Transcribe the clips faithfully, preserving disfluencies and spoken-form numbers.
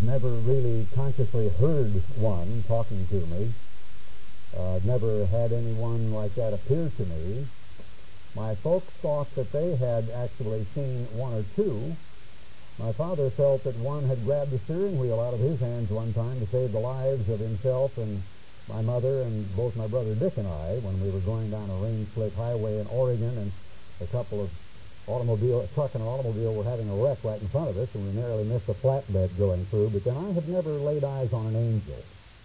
I've never really consciously heard one talking to me. Uh, I've never had anyone like that appear to me. My folks thought that they had actually seen one or two. My father felt that one had grabbed the steering wheel out of his hands one time to save the lives of himself and my mother and both my brother Dick and I when we were going down a rain-slick highway in Oregon, and a couple of automobile, a truck and an automobile were having a wreck right in front of us, and we narrowly missed a flatbed going through. But then I have never laid eyes on an angel.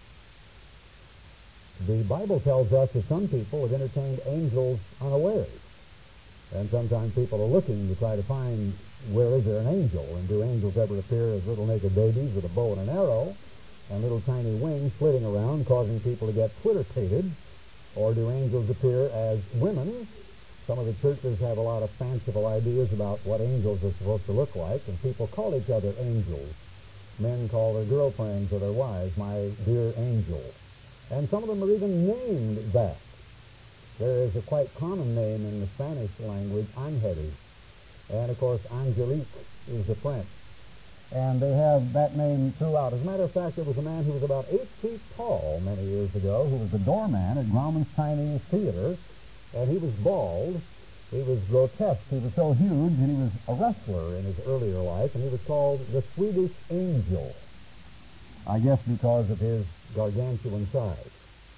The Bible tells us that some people have entertained angels unawares, and sometimes people are looking to try to find where is there an angel, and do angels ever appear as little naked babies with a bow and an arrow and little tiny wings flitting around causing people to get Twitter-pated, or do angels appear as women? Some of the churches have a lot of fanciful ideas about what angels are supposed to look like, and people call each other angels. Men call their girlfriends or their wives my dear angel. And some of them are even named that. There is a quite common name in the Spanish language, Angeles. And, of course, Angelique is the French. And they have that name throughout. As a matter of fact, there was a man who was about eight feet tall many years ago who was the doorman at Grauman's Chinese Theater, and he was bald. He was grotesque. He was so huge, and he was a wrestler in his earlier life, and he was called the Swedish Angel, I guess because of his gargantuan size.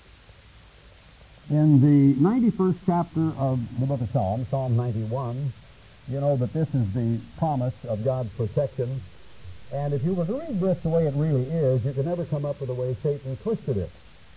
In the ninety-first chapter of the book of Psalms, Psalm ninety-one, you know that this is the promise of God's protection. And if you were to read this the way it really is, you could never come up with the way Satan twisted it.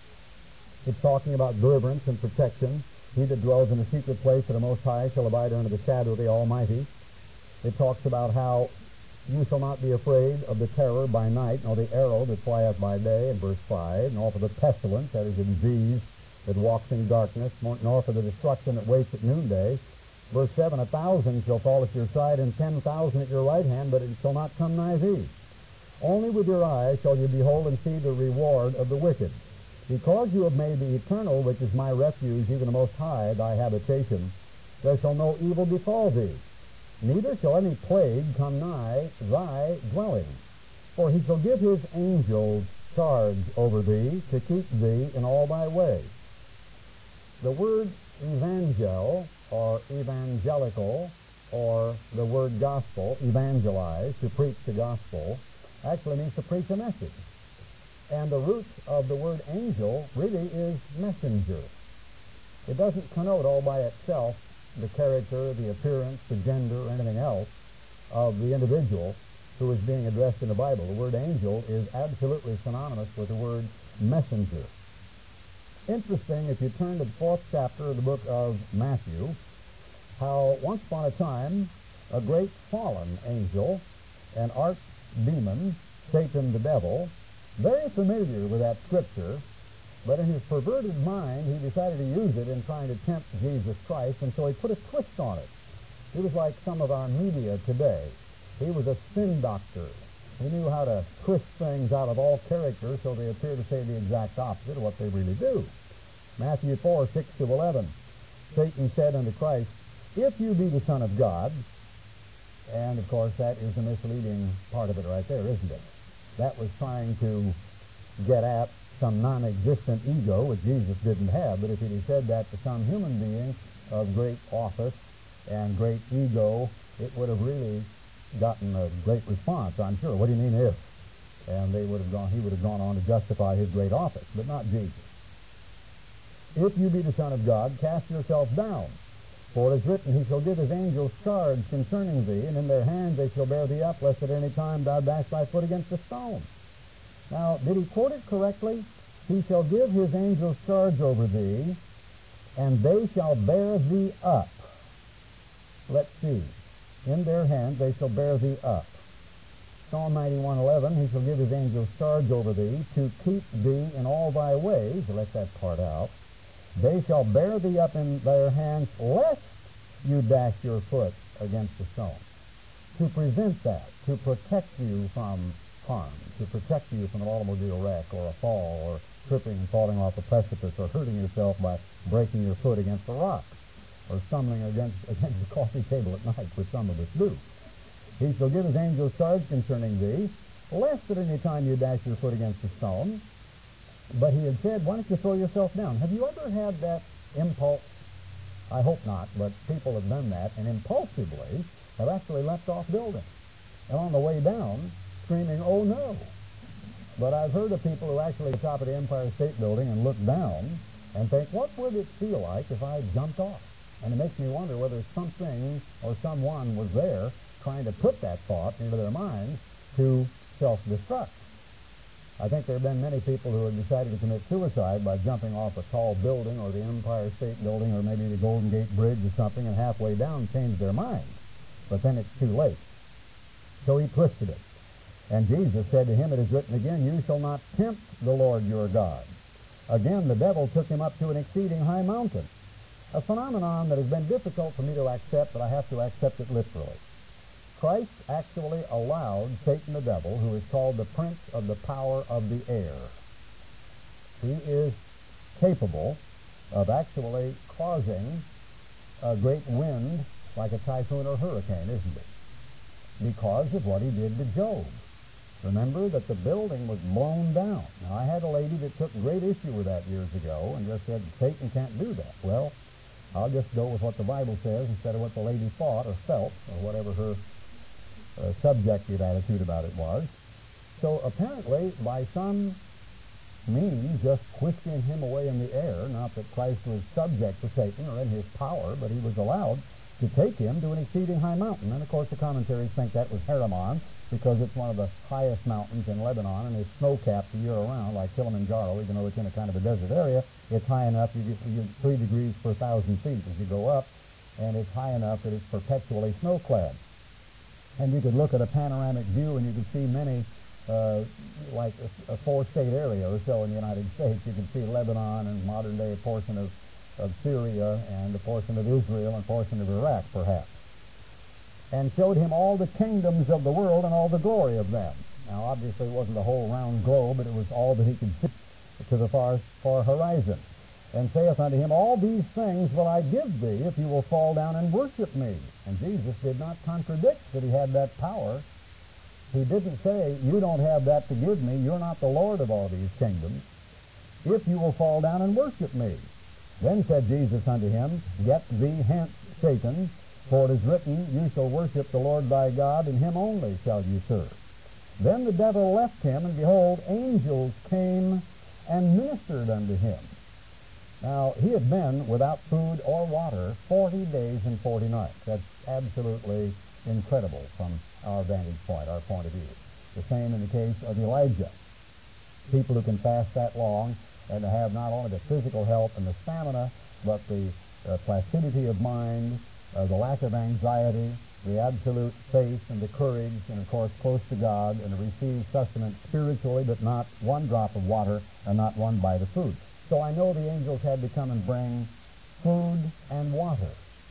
It's talking about deliverance and protection. He that dwells in the secret place of the Most High shall abide under the shadow of the Almighty. It talks about how you shall not be afraid of the terror by night, nor the arrow that flieth by day, in verse five, nor for the pestilence, that is a disease that walks in darkness, nor for the destruction that waits at noonday. Verse seven, a thousand shall fall at your side, and ten thousand at your right hand, but it shall not come nigh thee. Only with your eyes shall you behold and see the reward of the wicked. Because you have made the eternal, which is my refuge, even the Most High, thy habitation, there shall no evil befall thee, neither shall any plague come nigh thy dwelling. For he shall give his angels charge over thee, to keep thee in all thy ways. The word evangel, or evangelical, or the word gospel, evangelize, to preach the gospel, actually means to preach a message. And the root of the word angel really is messenger. It doesn't connote all by itself the character, the appearance, the gender, or anything else of the individual who is being addressed in the Bible. The word angel is absolutely synonymous with the word messenger. Interesting, if you turn to the fourth chapter of the book of Matthew, how once upon a time a great fallen angel, an archdemon, Satan the devil, very familiar with that scripture, but in his perverted mind he decided to use it in trying to tempt Jesus Christ, and so he put a twist on it. He was like some of our media today. He was a spin doctor. He knew how to twist things out of all character so they appear to say the exact opposite of what they really do. Matthew four, six to eleven. Satan said unto Christ, if you be the Son of God, and of course that is the misleading part of it right there, isn't it? That was trying to get at some non-existent ego which Jesus didn't have, but if he had said that to some human being of great office and great ego, it would have really gotten a great response, I'm sure. What do you mean if? And they would have gone, he would have gone on to justify his great office, but not Jesus. If you be the Son of God, cast yourself down. For it is written, he shall give his angels charge concerning thee, and in their hands they shall bear thee up, lest at any time thou dash thy foot against a stone. Now, did he quote it correctly? He shall give his angels charge over thee, and they shall bear thee up. Let's see. In their hands they shall bear thee up. Psalm ninety-one, eleven, he shall give his angels charge over thee, to keep thee in all thy ways. Let that part out. They shall bear thee up in their hands, lest you dash your foot against a stone. To prevent that, to protect you from harm, to protect you from an automobile wreck or a fall or tripping and falling off a precipice or hurting yourself by breaking your foot against a rock or stumbling against, against the coffee table at night, which some of us do. He shall give his angels charge concerning thee, lest at any time you dash your foot against a stone. But he had said, why don't you throw yourself down? Have you ever had that impulse? I hope not, but people have done that, and impulsively have actually leapt off buildings. And on the way down, screaming, oh no. But I've heard of people who actually top of the Empire State Building and look down and think, what would it feel like if I jumped off? And it makes me wonder whether something or someone was there trying to put that thought into their minds to self-destruct. I think there have been many people who have decided to commit suicide by jumping off a tall building or the Empire State Building or maybe the Golden Gate Bridge or something, and halfway down changed their mind. But then it's too late. So he twisted it. And Jesus said to him, it is written again, you shall not tempt the Lord your God. Again, the devil took him up to an exceeding high mountain. A phenomenon that has been difficult for me to accept, but I have to accept it literally. Christ actually allowed Satan the devil, who is called the prince of the power of the air. He is capable of actually causing a great wind like a typhoon or hurricane, isn't it? Because of what he did to Job. Remember that the building was blown down. Now, I had a lady that took great issue with that years ago and just said, Satan can't do that. Well, I'll just go with what the Bible says instead of what the lady thought or felt or whatever her uh, subjective attitude about it was. So apparently, by some means, just whisking him away in the air, not that Christ was subject to Satan or in his power, but he was allowed to take him to an exceeding high mountain. And of course the commentaries think that was Hermon, because it's one of the highest mountains in Lebanon and is snow-capped the year around, like Kilimanjaro. Even though it's in a kind of a desert area, it's high enough, you get, you get three degrees per thousand feet as you go up, and it's high enough that it's perpetually snow-clad. And you could look at a panoramic view and you could see many, uh, like a, a four-state area or so in the United States. You can see Lebanon and modern-day portion of of Syria and a portion of Israel and a portion of Iraq, perhaps, and showed him all the kingdoms of the world and all the glory of them. Now, obviously, it wasn't the whole round globe, but it was all that he could see to the far, far horizon. And saith unto him, all these things will I give thee if you will fall down and worship me. And Jesus did not contradict that he had that power. He didn't say, you don't have that to give me. You're not the Lord of all these kingdoms. If you will fall down and worship me. Then said Jesus unto him, get thee hence, Satan, for it is written, you shall worship the Lord thy God, and him only shall you serve. Then the devil left him, and behold, angels came and ministered unto him. Now, he had been without food or water forty days and forty nights. That's absolutely incredible from our vantage point, our point of view. The same in the case of Elijah. People who can fast that long and to have not only the physical health and the stamina, but the uh, placidity of mind, uh, the lack of anxiety, the absolute faith and the courage, and of course close to God, and to receive sustenance spiritually, but not one drop of water and not one bite of food. So I know the angels had to come and bring food and water.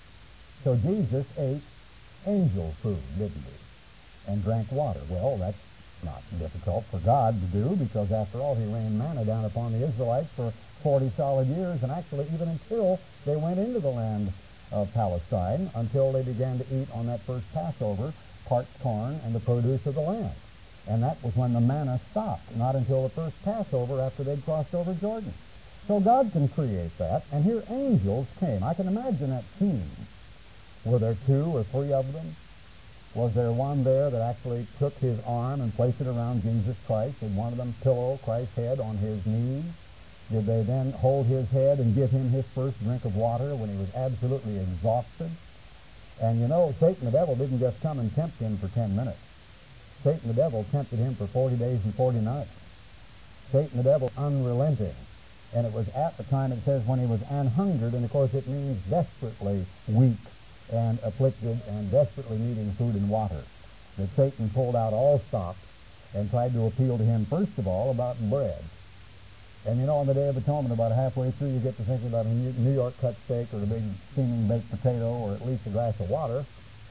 So Jesus ate angel food, didn't he? And drank water. Well, that's not difficult for God to do, because after all, he rained manna down upon the Israelites for forty solid years, and actually even until they went into the land of Palestine, until they began to eat on that first Passover parched corn and the produce of the land. And that was when the manna stopped, not until the first Passover after they'd crossed over Jordan. So God can create that, and here angels came. I can imagine that scene. Were there two or three of them? Was there one there that actually took his arm and placed it around Jesus Christ? Did one of them pillow Christ's head on his knees? Did they then hold his head and give him his first drink of water when he was absolutely exhausted? And you know, Satan the devil didn't just come and tempt him for ten minutes. Satan the devil tempted him for forty days and forty nights. Satan the devil unrelenting. And it was at the time, it says, when he was an hungered, and of course it means desperately weak and afflicted and desperately needing food and water, that Satan pulled out all stops and tried to appeal to him, first of all, about bread. And you know, on the Day of Atonement, about halfway through, you get to thinking about a New York cut steak or a big steaming baked potato or at least a glass of water,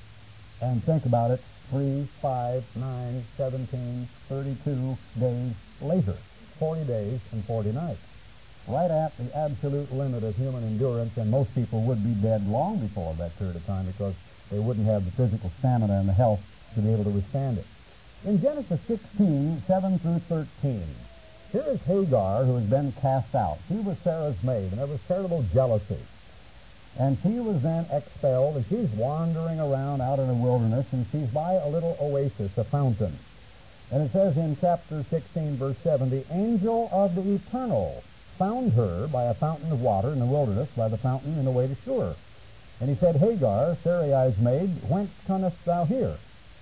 and think about it, three, five, nine, seventeen, thirty-two days later, forty days and forty nights. Right at the absolute limit of human endurance, and most people would be dead long before that period of time because they wouldn't have the physical stamina and the health to be able to withstand it. In Genesis sixteen, seven through thirteen, here is Hagar who has been cast out. She was Sarah's maid, and there was terrible jealousy. And she was then expelled, and she's wandering around out in the wilderness, and she's by a little oasis, a fountain. And it says in chapter sixteen, verse seven, the angel of the Eternal found her by a fountain of water in the wilderness, by the fountain in the way to Shur. And he said, Hagar, Sarai's maid, whence comest thou here?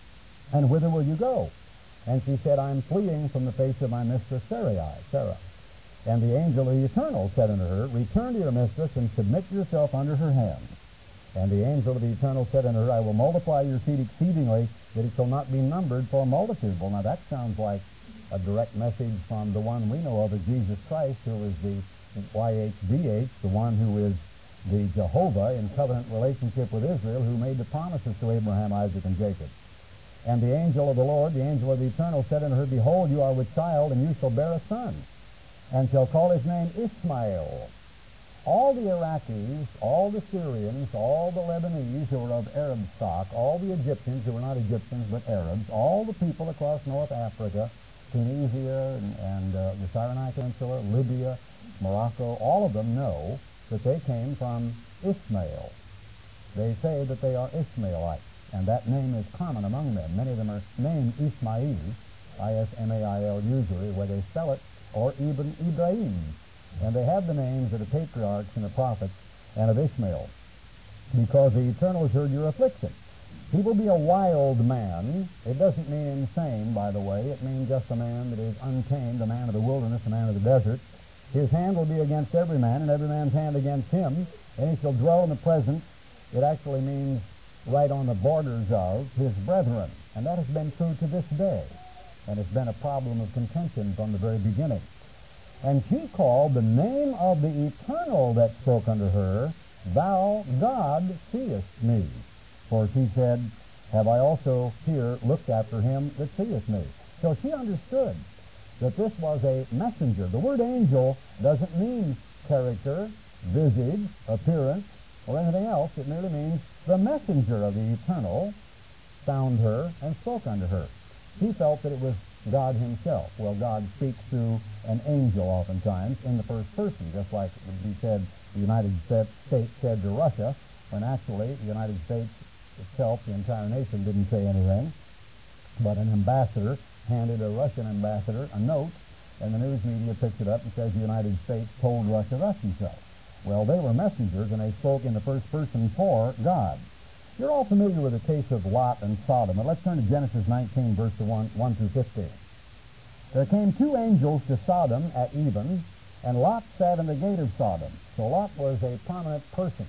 And whither will you go? And she said, I am fleeing from the face of my mistress Sarai, Sarah. And the angel of the Eternal said unto her, return to your mistress, and submit yourself under her hand. And the angel of the Eternal said unto her, I will multiply your seed exceedingly, that it shall not be numbered for a multitude. Well, now that sounds like a direct message from the one we know of as Jesus Christ, who is the Y H V H, the one who is the Jehovah in covenant relationship with Israel, who made the promises to Abraham, Isaac, and Jacob. And the angel of the Lord, the angel of the Eternal, said unto her, behold, you are with child, and you shall bear a son, and shall call his name Ishmael. All the Iraqis, all the Syrians, all the Lebanese who were of Arab stock, all the Egyptians who were not Egyptians but Arabs, all the people across North Africa, Tunisia and, and uh, the Sinai Peninsula, Libya, Morocco, all of them know that they came from Ishmael. They say that they are Ishmaelites, and that name is common among them. Many of them are named Ismail, I S M A I L usually, where they spell it, or Ibn Ibrahim. And they have the names of the patriarchs and the prophets and of Ishmael, because the Eternal has heard your affliction. He will be a wild man. It doesn't mean insane, by the way. It means just a man that is untamed, a man of the wilderness, a man of the desert. His hand will be against every man, and every man's hand against him, and he shall dwell in the presence. It actually means right on the borders of his brethren, and that has been true to this day, and it's been a problem of contention from the very beginning. And she called the name of the Eternal that spoke unto her, Thou, God, seest me. For she said, Have I also here looked after him that seeth me? So she understood that this was a messenger. The word angel doesn't mean character, visage, appearance, or anything else. It merely means the messenger of the Eternal found her and spoke unto her. She felt that it was God himself. Well, God speaks through an angel oftentimes in the first person, just like he said the United States said to Russia, when actually the United States itself, the entire nation, didn't say anything, but an ambassador handed a Russian ambassador a note, and the news media picked it up and says the United States told Russia thus and so. Well, they were messengers, and they spoke in the first person for God. You're all familiar with the case of Lot and Sodom. And let's turn to Genesis nineteen, verse one, one through fifteen. There came two angels to Sodom at even, and Lot sat in the gate of Sodom. So Lot was a prominent person.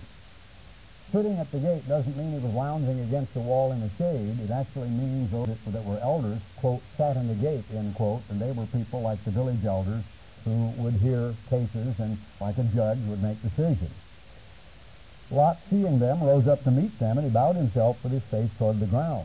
Sitting at the gate doesn't mean he was lounging against the wall in the shade. It actually means those that were elders, quote, sat in the gate, end quote, and they were people like the village elders who would hear cases and, like a judge, would make decisions. Lot, seeing them, rose up to meet them, and he bowed himself with his face toward the ground.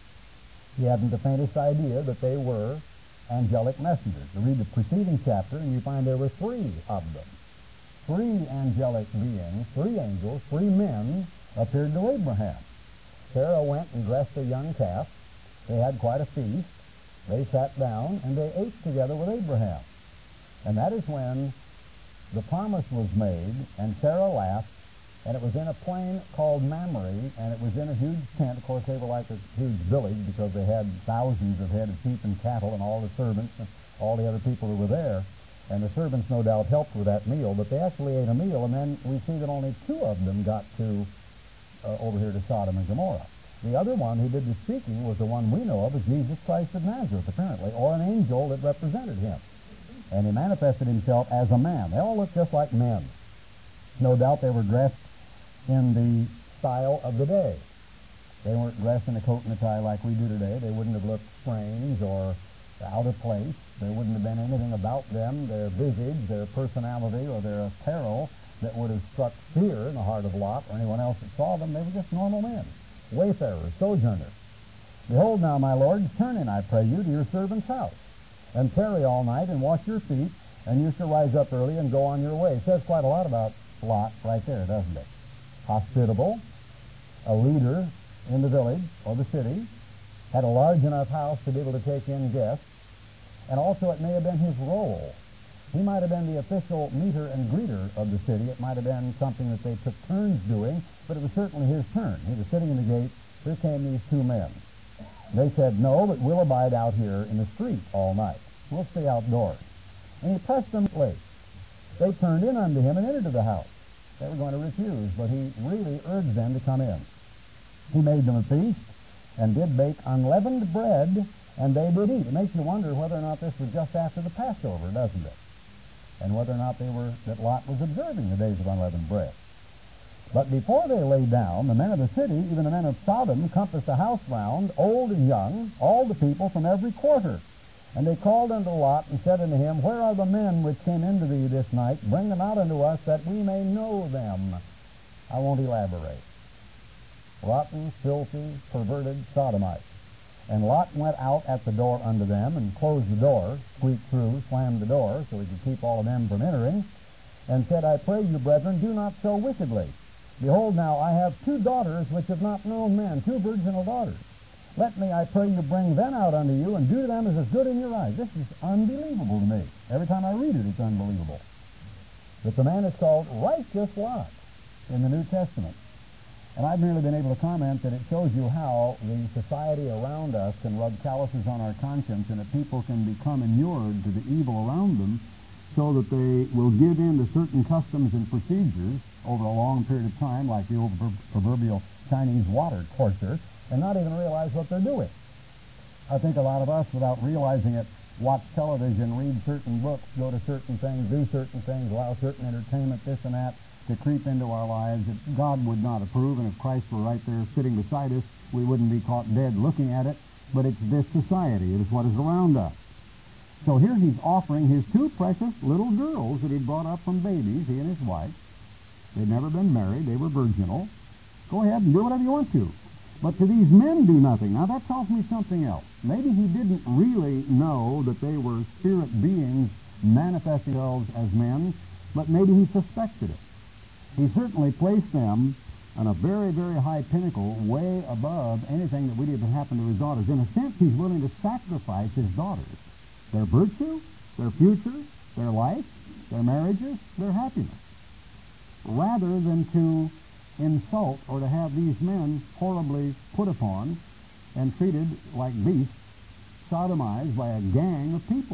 He hadn't the faintest idea that they were angelic messengers. You read the preceding chapter, and you find there were three of them. Three angelic beings, three angels, three men appeared to Abraham. Sarah went and dressed a young calf. They had quite a feast. They sat down, and they ate together with Abraham. And that is when the promise was made, and Sarah laughed, and it was in a plain called Mamre, and it was in a huge tent. Of course, they were like a huge village because they had thousands of head of sheep and cattle and all the servants and all the other people who were there. And the servants, no doubt, helped with that meal, but they actually ate a meal, and then we see that only two of them got to uh, over here to Sodom and Gomorrah. The other one who did the speaking was the one we know of as Jesus Christ of Nazareth, apparently, or an angel that represented him. And he manifested himself as a man. They all looked just like men. No doubt they were dressed in the style of the day. They weren't dressed in a coat and a tie like we do today. They wouldn't have looked strange or out of place. There wouldn't have been anything about them, their visage, their personality, or their apparel that would have struck fear in the heart of Lot or anyone else that saw them. They were just normal men, wayfarers, sojourners. Behold now, my lord, turn in, I pray you, to your servant's house, and tarry all night, and wash your feet, and you shall rise up early and go on your way. It says quite a lot about Lot right there, doesn't it? Hospitable, a leader in the village or the city, had a large enough house to be able to take in guests, and also it may have been his role. He might have been the official meter and greeter of the city. It might have been something that they took turns doing, but it was certainly his turn. He was sitting in the gate. Here came these two men. They said, "No, but we'll abide out here in the street all night. We'll stay outdoors." And he pressed them late. They turned in unto him and entered the house. They were going to refuse, but he really urged them to come in. He made them a feast and did bake unleavened bread, and they did eat. It makes you wonder whether or not this was just after the Passover, doesn't it? And whether or not they were, that Lot was observing the days of unleavened bread. But before they lay down, the men of the city, even the men of Sodom, compassed the house round, old and young, all the people from every quarter. And they called unto Lot and said unto him, "Where are the men which came into thee this night? Bring them out unto us, that we may know them." I won't elaborate. Rotten, filthy, perverted Sodomites. And Lot went out at the door unto them, and closed the door, squeaked through, slammed the door, so he could keep all of them from entering, and said, "I pray you, brethren, do not so wickedly. Behold, now I have two daughters which have not known men, two virginal daughters. Let me, I pray you, bring them out unto you, and do to them as is good in your eyes." This is unbelievable to me. Every time I read it, it's unbelievable. But the man is called Righteous Lot in the New Testament. And I've merely been able to comment that it shows you how the society around us can rub calluses on our conscience, and that people can become inured to the evil around them, so that they will give in to certain customs and procedures over a long period of time, like the old proverbial Chinese water courser, and not even realize what they're doing. I think a lot of us, without realizing it, watch television, read certain books, go to certain things, do certain things, allow certain entertainment, this and that, to creep into our lives that God would not approve. And if Christ were right there sitting beside us, we wouldn't be caught dead looking at it. But it's this society. It is what is around us. So here he's offering his two precious little girls that he brought up from babies, he and his wife. They'd never been married. They were virginal. Go ahead and do whatever you want to. But to these men do nothing. Now that tells me something else. Maybe he didn't really know that they were spirit beings manifesting themselves as men, but maybe he suspected it. He certainly placed them on a very, very high pinnacle, way above anything that would even happen to his daughters. In a sense, he's willing to sacrifice his daughters. Their virtue, their future, their life, their marriages, their happiness, rather than to insult or to have these men horribly put upon and treated like beasts, sodomized by a gang of people.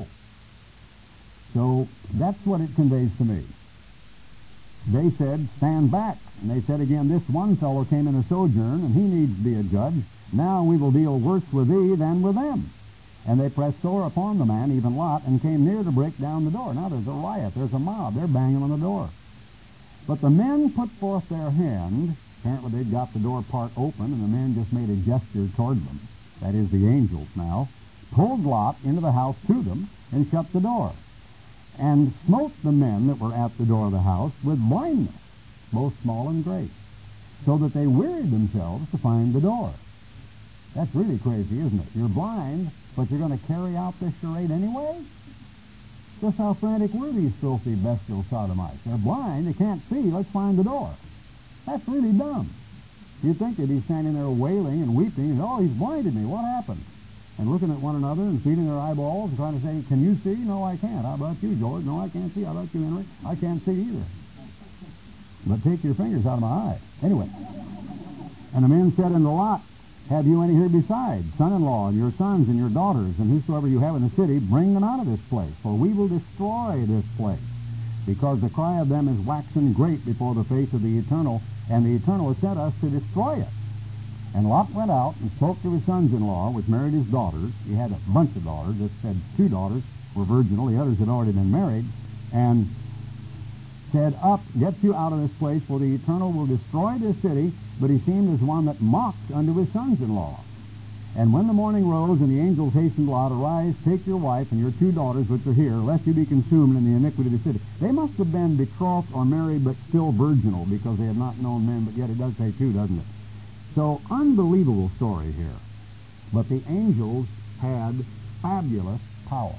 So that's what it conveys to me. They said, "Stand back." And they said again, "This one fellow came in a sojourn, and he needs to be a judge. Now we will deal worse with thee than with them." And they pressed sore upon the man, even Lot, and came near to break down the door. Now there's a riot. There's a mob. They're banging on the door. But the men put forth their hand. Apparently they'd got the door part open, and the men just made a gesture toward them. That is, the angels now. Pulled Lot into the house to them, and shut the door. And smote the men that were at the door of the house with blindness, both small and great, so that they wearied themselves to find the door. That's really crazy, isn't it? You're blind, but you're going to carry out this charade anyway? Just how frantic were these filthy, bestial sodomites? They're blind, they can't see, let's find the door. That's really dumb. You'd think they'd be standing there wailing and weeping, and, "Oh, he's blinded me, what happened?" And looking at one another and feeding their eyeballs and trying to say, "Can you see?" "No, I can't." "How about you, George?" "No, I can't see." "How about you, Henry?" "I can't see either." "But take your fingers out of my eye." Anyway, and the men said unto Lot, "Have you any here besides, son-in-law, and your sons and your daughters, and whosoever you have in the city, bring them out of this place, for we will destroy this place, because the cry of them is waxen great before the face of the Eternal, and the Eternal has sent us to destroy it." And Lot went out and spoke to his sons-in-law, which married his daughters. He had a bunch of daughters. It said two daughters were virginal. The others had already been married. And said, "Up, get you out of this place, for the Eternal will destroy this city." But he seemed as one that mocked unto his sons-in-law. And when the morning rose, and the angels hastened Lot, "Arise, take your wife and your two daughters which are here, lest you be consumed in the iniquity of the city." They must have been betrothed or married, but still virginal, because they had not known men. But yet it does say two, doesn't it? So, unbelievable story here. But the angels had fabulous power.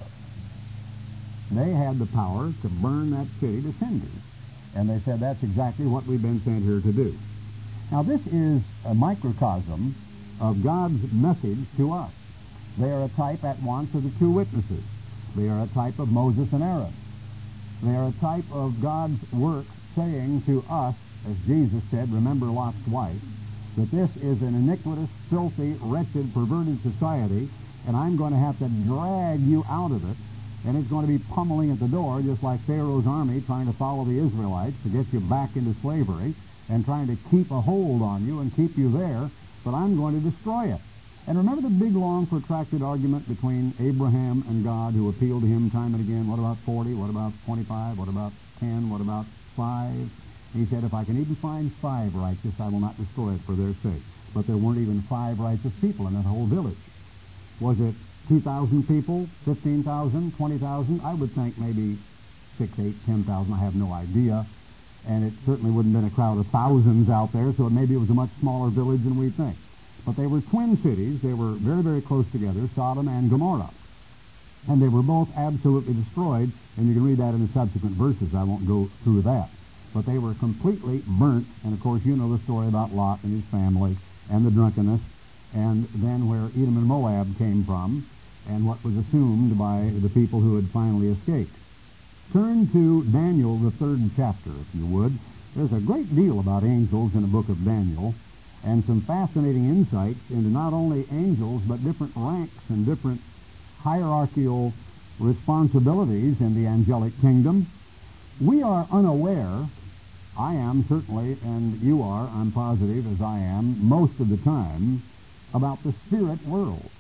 They had the power to burn that city to cinders. And they said, that's exactly what we've been sent here to do. Now, this is a microcosm of God's message to us. They are a type at once of the two witnesses. They are a type of Moses and Aaron. They are a type of God's work saying to us, as Jesus said, remember Lot's wife, that this is an iniquitous, filthy, wretched, perverted society, and I'm going to have to drag you out of it, and it's going to be pummeling at the door, just like Pharaoh's army trying to follow the Israelites to get you back into slavery and trying to keep a hold on you and keep you there, but I'm going to destroy it. And remember the big, long, protracted argument between Abraham and God, who appealed to him time and again. What about forty? What about twenty-five? What about ten? What about five? He said, if I can even find five righteous, I will not destroy it for their sake. But there weren't even five righteous people in that whole village. Was it two thousand people, fifteen thousand, twenty thousand? I would think maybe six, eight, ten thousand. I have no idea. And it certainly wouldn't have been a crowd of thousands out there, so maybe it was a much smaller village than we think. But they were twin cities. They were very, very close together, Sodom and Gomorrah. And they were both absolutely destroyed, and you can read that in the subsequent verses. I won't go through that. But they were completely burnt, and of course you know the story about Lot and his family and the drunkenness, and then where Edom and Moab came from, and what was assumed by the people who had finally escaped. Turn to Daniel, the third chapter, if you would. There's a great deal about angels in the book of Daniel, and some fascinating insights into not only angels, but different ranks and different hierarchical responsibilities in the angelic kingdom. We are unaware, I am certainly, and you are, I'm positive, as I am, most of the time, about the spirit world.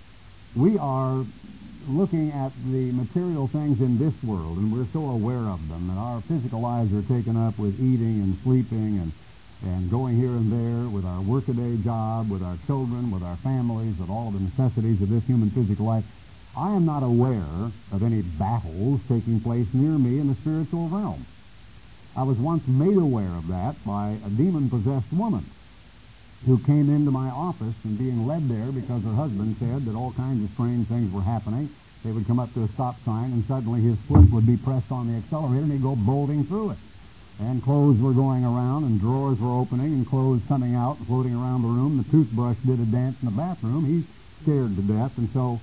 We are looking at the material things in this world, and we're so aware of them, and our physical lives are taken up with eating and sleeping and and going here and there with our workaday job, with our children, with our families, with all of the necessities of this human physical life. I am not aware of any battles taking place near me in the spiritual realm. I was once made aware of that by a demon-possessed woman who came into my office and being led there because her husband said that all kinds of strange things were happening. They would come up to a stop sign and suddenly his foot would be pressed on the accelerator and he'd go bolting through it. And clothes were going around, and drawers were opening, and clothes coming out, and floating around the room. The toothbrush did a dance in the bathroom. He's scared to death, and so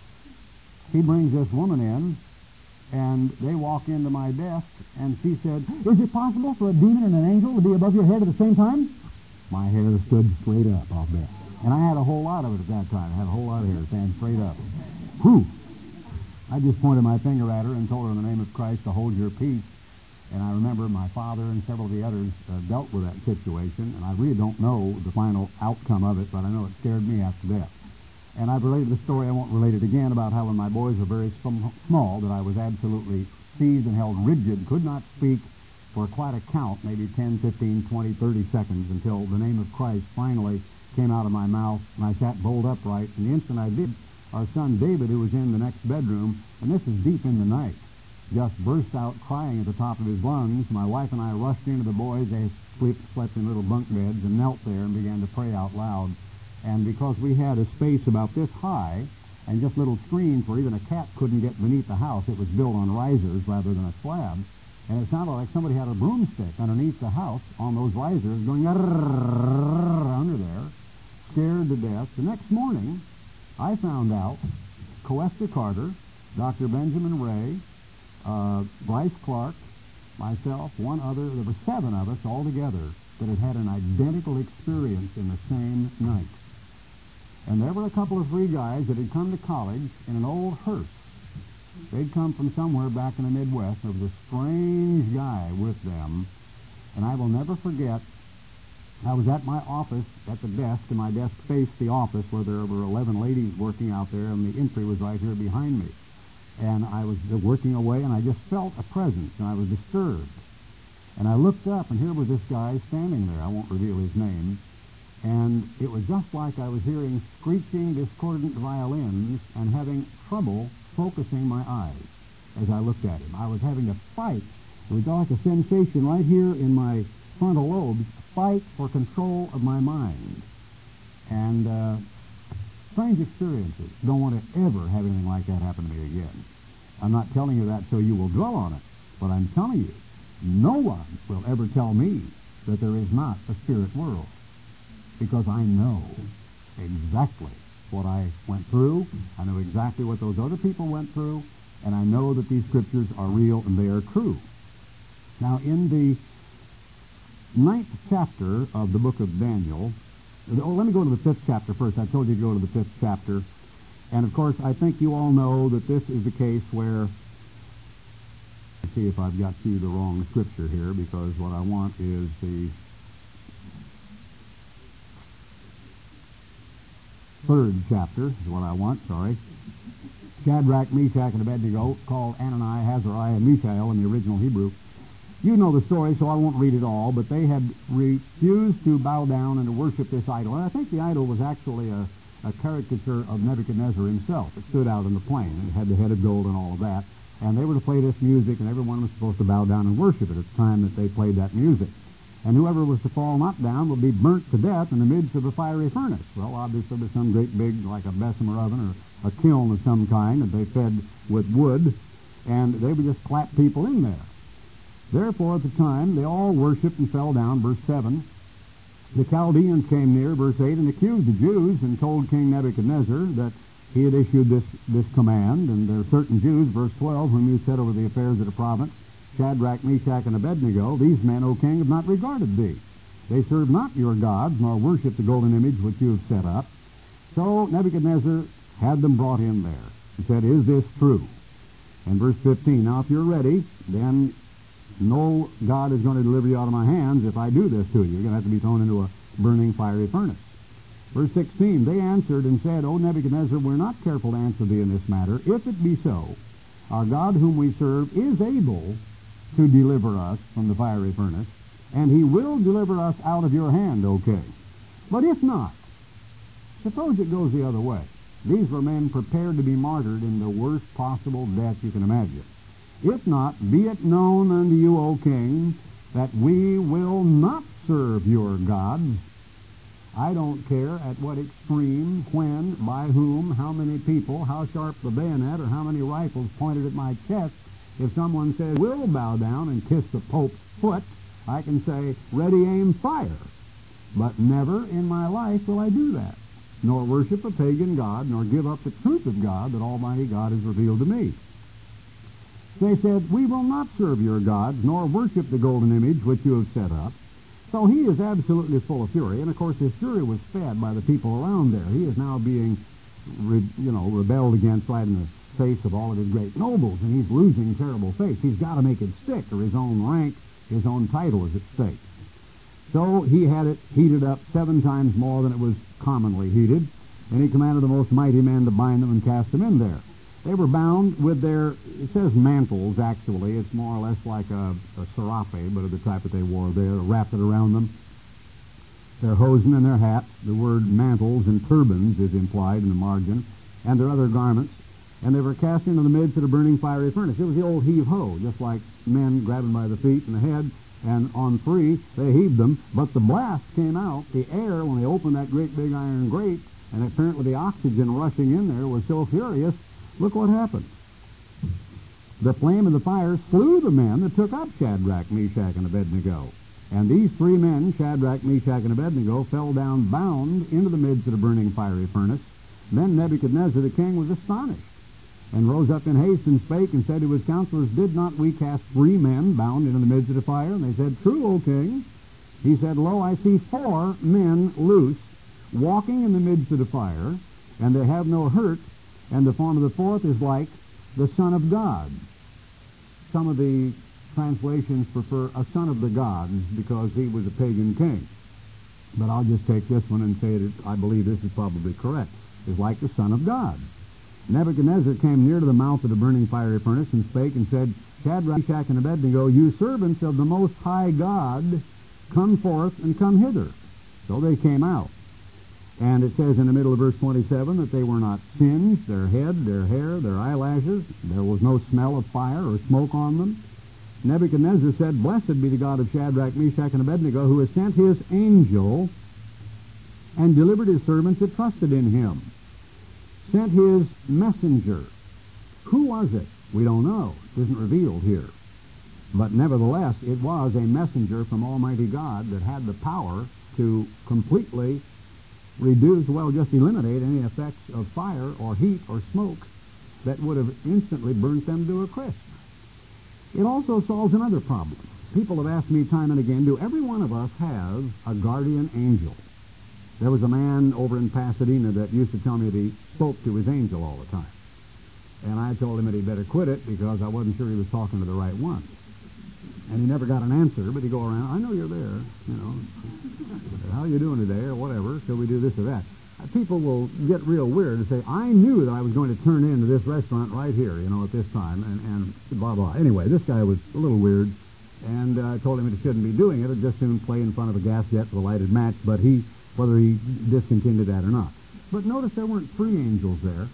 he brings this woman in, and they walk into my desk, and she said, is it possible for a demon and an angel to be above your head at the same time? My hair stood straight up, I'll bet. And I had a whole lot of it at that time. I had a whole lot of hair standing straight up. Whew! I just pointed my finger at her and told her in the name of Christ to hold your peace. And I remember my father and several of the others uh, dealt with that situation, and I really don't know the final outcome of it, but I know it scared me after death. And I've related the story, I won't relate it again, about how when my boys were very sm- small, that I was absolutely seized and held rigid, could not speak for quite a count, maybe ten, fifteen, twenty, thirty seconds, until the name of Christ finally came out of my mouth, and I sat bolt upright. And the instant I did, our son David, who was in the next bedroom, and this is deep in the night, just burst out crying at the top of his lungs. My wife and I rushed into the boys. They slept, slept in little bunk beds and knelt there and began to pray out loud. And because we had a space about this high and just little screens where even a cat couldn't get beneath the house, it was built on risers rather than a slab, and it sounded like somebody had a broomstick underneath the house on those risers going under there, scared to death. The next morning, I found out Coester Carter, Doctor Benjamin Ray, Uh, Bryce Clark, myself, one other, there were seven of us all together that had had an identical experience in the same night. And there were a couple of three guys that had come to college in an old hearse. They'd come from somewhere back in the Midwest. There was a strange guy with them, and I will never forget, I was at my office at the desk, and my desk faced the office where there were eleven ladies working out there, and the entry was right here behind me. And I was working away, and I just felt a presence, and I was disturbed. And I looked up, and here was this guy standing there. I won't reveal his name. And it was just like I was hearing screeching, discordant violins and having trouble focusing my eyes as I looked at him. I was having to fight. It was like a sensation right here in my frontal lobes, fight for control of my mind. And uh, strange experiences. Don't want to ever have anything like that happen to me again. I'm not telling you that so you will dwell on it, but I'm telling you, no one will ever tell me that there is not a spirit world, because I know. exactly what I went through. I know exactly what those other people went through, and I know that these scriptures are real and they are true. Now, in the ninth chapter of the book of Daniel, oh, let me go to the fifth chapter first. I told you to go to the fifth chapter. And, of course, I think you all know that this is the case where, let's see if I've got you the wrong scripture here, because what I want is the third chapter is what I want, sorry. Shadrach, Meshach, and Abednego, called Ananias, Azariah, and Mishael in the original Hebrew. You know the story, so I won't read it all, but they had refused to bow down and to worship this idol. And I think the idol was actually a, a caricature of Nebuchadnezzar himself. It stood out in the plain, and it had the head of gold and all of that. And they were to play this music, and everyone was supposed to bow down and worship it at the time that they played that music. And whoever was to fall not down would be burnt to death in the midst of a fiery furnace. Well, obviously, there was some great big, like a Bessemer oven or a kiln of some kind that they fed with wood, and they would just clap people in there. Therefore, at the time, they all worshipped and fell down, verse seven. The Chaldeans came near, verse eight, and accused the Jews and told King Nebuchadnezzar that he had issued this, this command. And there are certain Jews, verse twelve, whom you set over the affairs of the province, Shadrach, Meshach, and Abednego, these men, O king, have not regarded thee. They serve not your gods, nor worship the golden image which you have set up. So Nebuchadnezzar had them brought in there and said, is this true? And verse fifteen, now if you're ready, then no God is going to deliver you out of my hands if I do this to you. You're going to have to be thrown into a burning fiery furnace. Verse sixteen, they answered and said, O Nebuchadnezzar, we're not careful to answer thee in this matter. If it be so, our God whom we serve is able to deliver us from the fiery furnace, and he will deliver us out of your hand, O king. But if not, suppose it goes the other way. These were men prepared to be martyred in the worst possible death you can imagine. If not, be it known unto you, O king, that we will not serve your gods. I don't care at what extreme, when, by whom, how many people, how sharp the bayonet, or how many rifles pointed at my chest. If someone says, we'll bow down and kiss the Pope's foot, I can say, ready, aim, fire. But never in my life will I do that, nor worship a pagan god, nor give up the truth of God that Almighty God has revealed to me. They said, we will not serve your gods, nor worship the golden image which you have set up. So he is absolutely full of fury, and of course his fury was fed by the people around there. He is now being, re, you know, rebelled against right in the face of all of his great nobles, and he's losing terrible face. He's got to make it stick, or his own rank, his own title is at stake. So he had it heated up seven times more than it was commonly heated, and he commanded the most mighty men to bind them and cast them in there. They were bound with their, it says mantles, actually. It's more or less like a, a serape, but of the type that they wore there, wrapped it around them. Their hosen and their hats. The word mantles and turbans is implied in the margin, and their other garments. And they were cast into the midst of the burning fiery furnace. It was the old heave-ho, just like men grabbing by the feet and the head, and on three, they heaved them. But the blast came out, the air, when they opened that great big iron grate, and apparently the oxygen rushing in there was so furious. Look what happened. The flame of the fire slew the men that took up Shadrach, Meshach, and Abednego. And these three men, Shadrach, Meshach, and Abednego, fell down bound into the midst of the burning fiery furnace. Then Nebuchadnezzar the king was astonished, and rose up in haste and spake and said to his counselors, did not we cast three men bound into the midst of the fire? And they said, true, O king. He said, lo, I see four men loose, walking in the midst of the fire, and they have no hurt, and the form of the fourth is like the Son of God. Some of the translations prefer a son of the gods because he was a pagan king. But I'll just take this one and say that I believe this is probably correct. It's like the Son of God. Nebuchadnezzar came near to the mouth of the burning fiery furnace and spake and said, Shadrach, Meshach, and Abednego, you servants of the Most High God, come forth and come hither. So they came out. And it says in the middle of verse twenty-seven that they were not singed, their head, their hair, their eyelashes. There was no smell of fire or smoke on them. Nebuchadnezzar said, blessed be the God of Shadrach, Meshach, and Abednego, who has sent his angel and delivered his servants that trusted in him. Sent his messenger. Who was it? We don't know. It isn't revealed here. But nevertheless, it was a messenger from Almighty God that had the power to completely reduce, well, just eliminate any effects of fire or heat or smoke that would have instantly burnt them to a crisp. It also solves another problem. People have asked me time and again, do every one of us have a guardian angel? There was a man over in Pasadena that used to tell me that he spoke to his angel all the time. And I told him that he'd better quit it because I wasn't sure he was talking to the right one. And he never got an answer, but he'd go around, I know you're there, you know. How are you doing today, or whatever? Shall we do this or that? Uh, people will get real weird and say, I knew that I was going to turn into this restaurant right here, you know, at this time, and, and blah, blah. Anyway, this guy was a little weird, and uh, I told him that he shouldn't be doing it. He'd just soon play in front of a gas jet with a lighted match, but he, whether he discontinued that or not. But notice there weren't three angels there.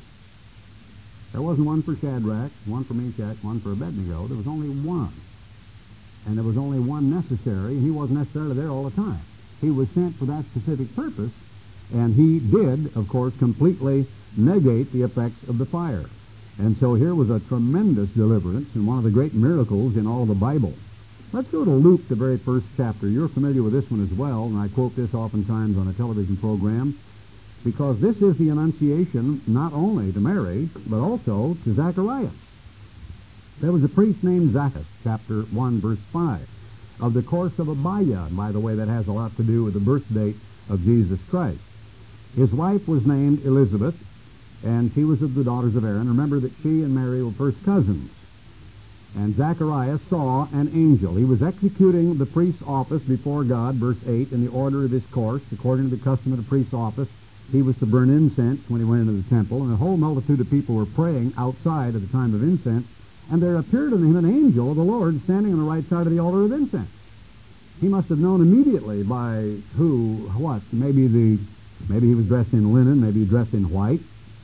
There wasn't one for Shadrach, one for Meshach, one for Abednego. There was only one. And there was only one necessary, and he wasn't necessarily there all the time. He was sent for that specific purpose, and he did, of course, completely negate the effects of the fire. And so here was a tremendous deliverance and one of the great miracles in all of the Bible. Let's go to Luke, the very first chapter. You're familiar with this one as well, and I quote this oftentimes on a television program, because this is the Annunciation not only to Mary, but also to Zacharias. There was a priest named Zacchaeus, chapter one, verse five, of the course of Abiah. And by the way, that has a lot to do with the birth date of Jesus Christ. His wife was named Elizabeth, and she was of the daughters of Aaron. Remember that she and Mary were first cousins. And Zacharias saw an angel. He was executing the priest's office before God, verse eight, in the order of this course, according to the custom of the priest's office. He was to burn incense when he went into the temple, and a whole multitude of people were praying outside at the time of incense. And there appeared unto him an angel of the Lord standing on the right side of the altar of incense. He must have known immediately by who, what. Maybe the, maybe he was dressed in linen, maybe he dressed in white.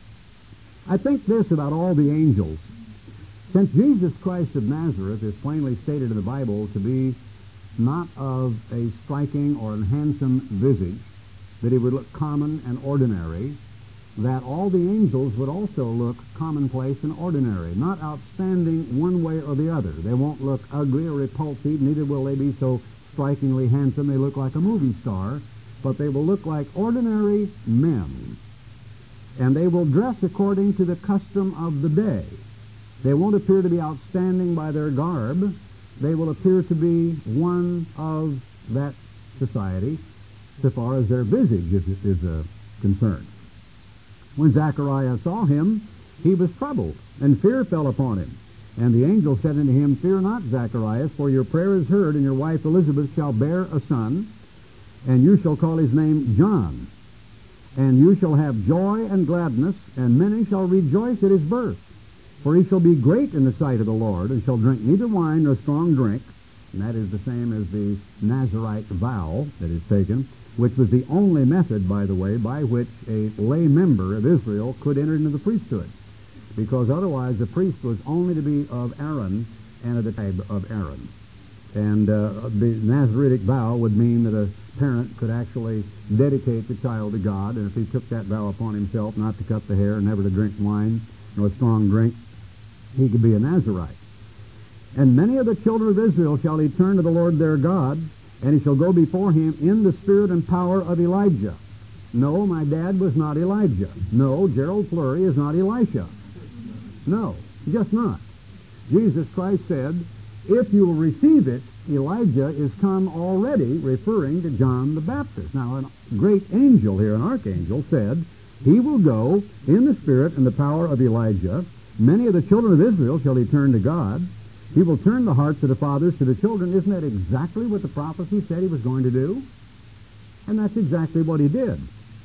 I think this about all the angels. Since Jesus Christ of Nazareth is plainly stated in the Bible to be not of a striking or a handsome visage, that he would look common and ordinary, that all the angels would also look commonplace and ordinary, not outstanding one way or the other. They won't look ugly or repulsive, neither will they be so strikingly handsome they look like a movie star, but they will look like ordinary men. And they will dress according to the custom of the day. They won't appear to be outstanding by their garb. They will appear to be one of that society, so far as their visage is, is uh, concerned. When Zacharias saw him, he was troubled, and fear fell upon him. And the angel said unto him, Fear not, Zacharias, for your prayer is heard, and your wife Elizabeth shall bear a son, and you shall call his name John. And you shall have joy and gladness, and many shall rejoice at his birth. For he shall be great in the sight of the Lord, and shall drink neither wine nor strong drink, and that is the same as the Nazarite vow that is taken, which was the only method, by the way, by which a lay member of Israel could enter into the priesthood. Because otherwise the priest was only to be of Aaron and of the tribe of Aaron. And uh, the Nazaritic vow would mean that a parent could actually dedicate the child to God, and if he took that vow upon himself not to cut the hair, never to drink wine, nor strong drink, he could be a Nazarite. And many of the children of Israel shall he turn to the Lord their God, and he shall go before him in the spirit and power of Elijah. No, my dad was not Elijah. No, Gerald Flurry is not Elisha. No, just not. Jesus Christ said, if you will receive it, Elijah is come already, referring to John the Baptist. Now, a great angel here, an archangel, said, he will go in the spirit and the power of Elijah. Many of the children of Israel shall he turn to God. He will turn the hearts of the fathers to the children. Isn't that exactly what the prophecy said he was going to do? And that's exactly what he did.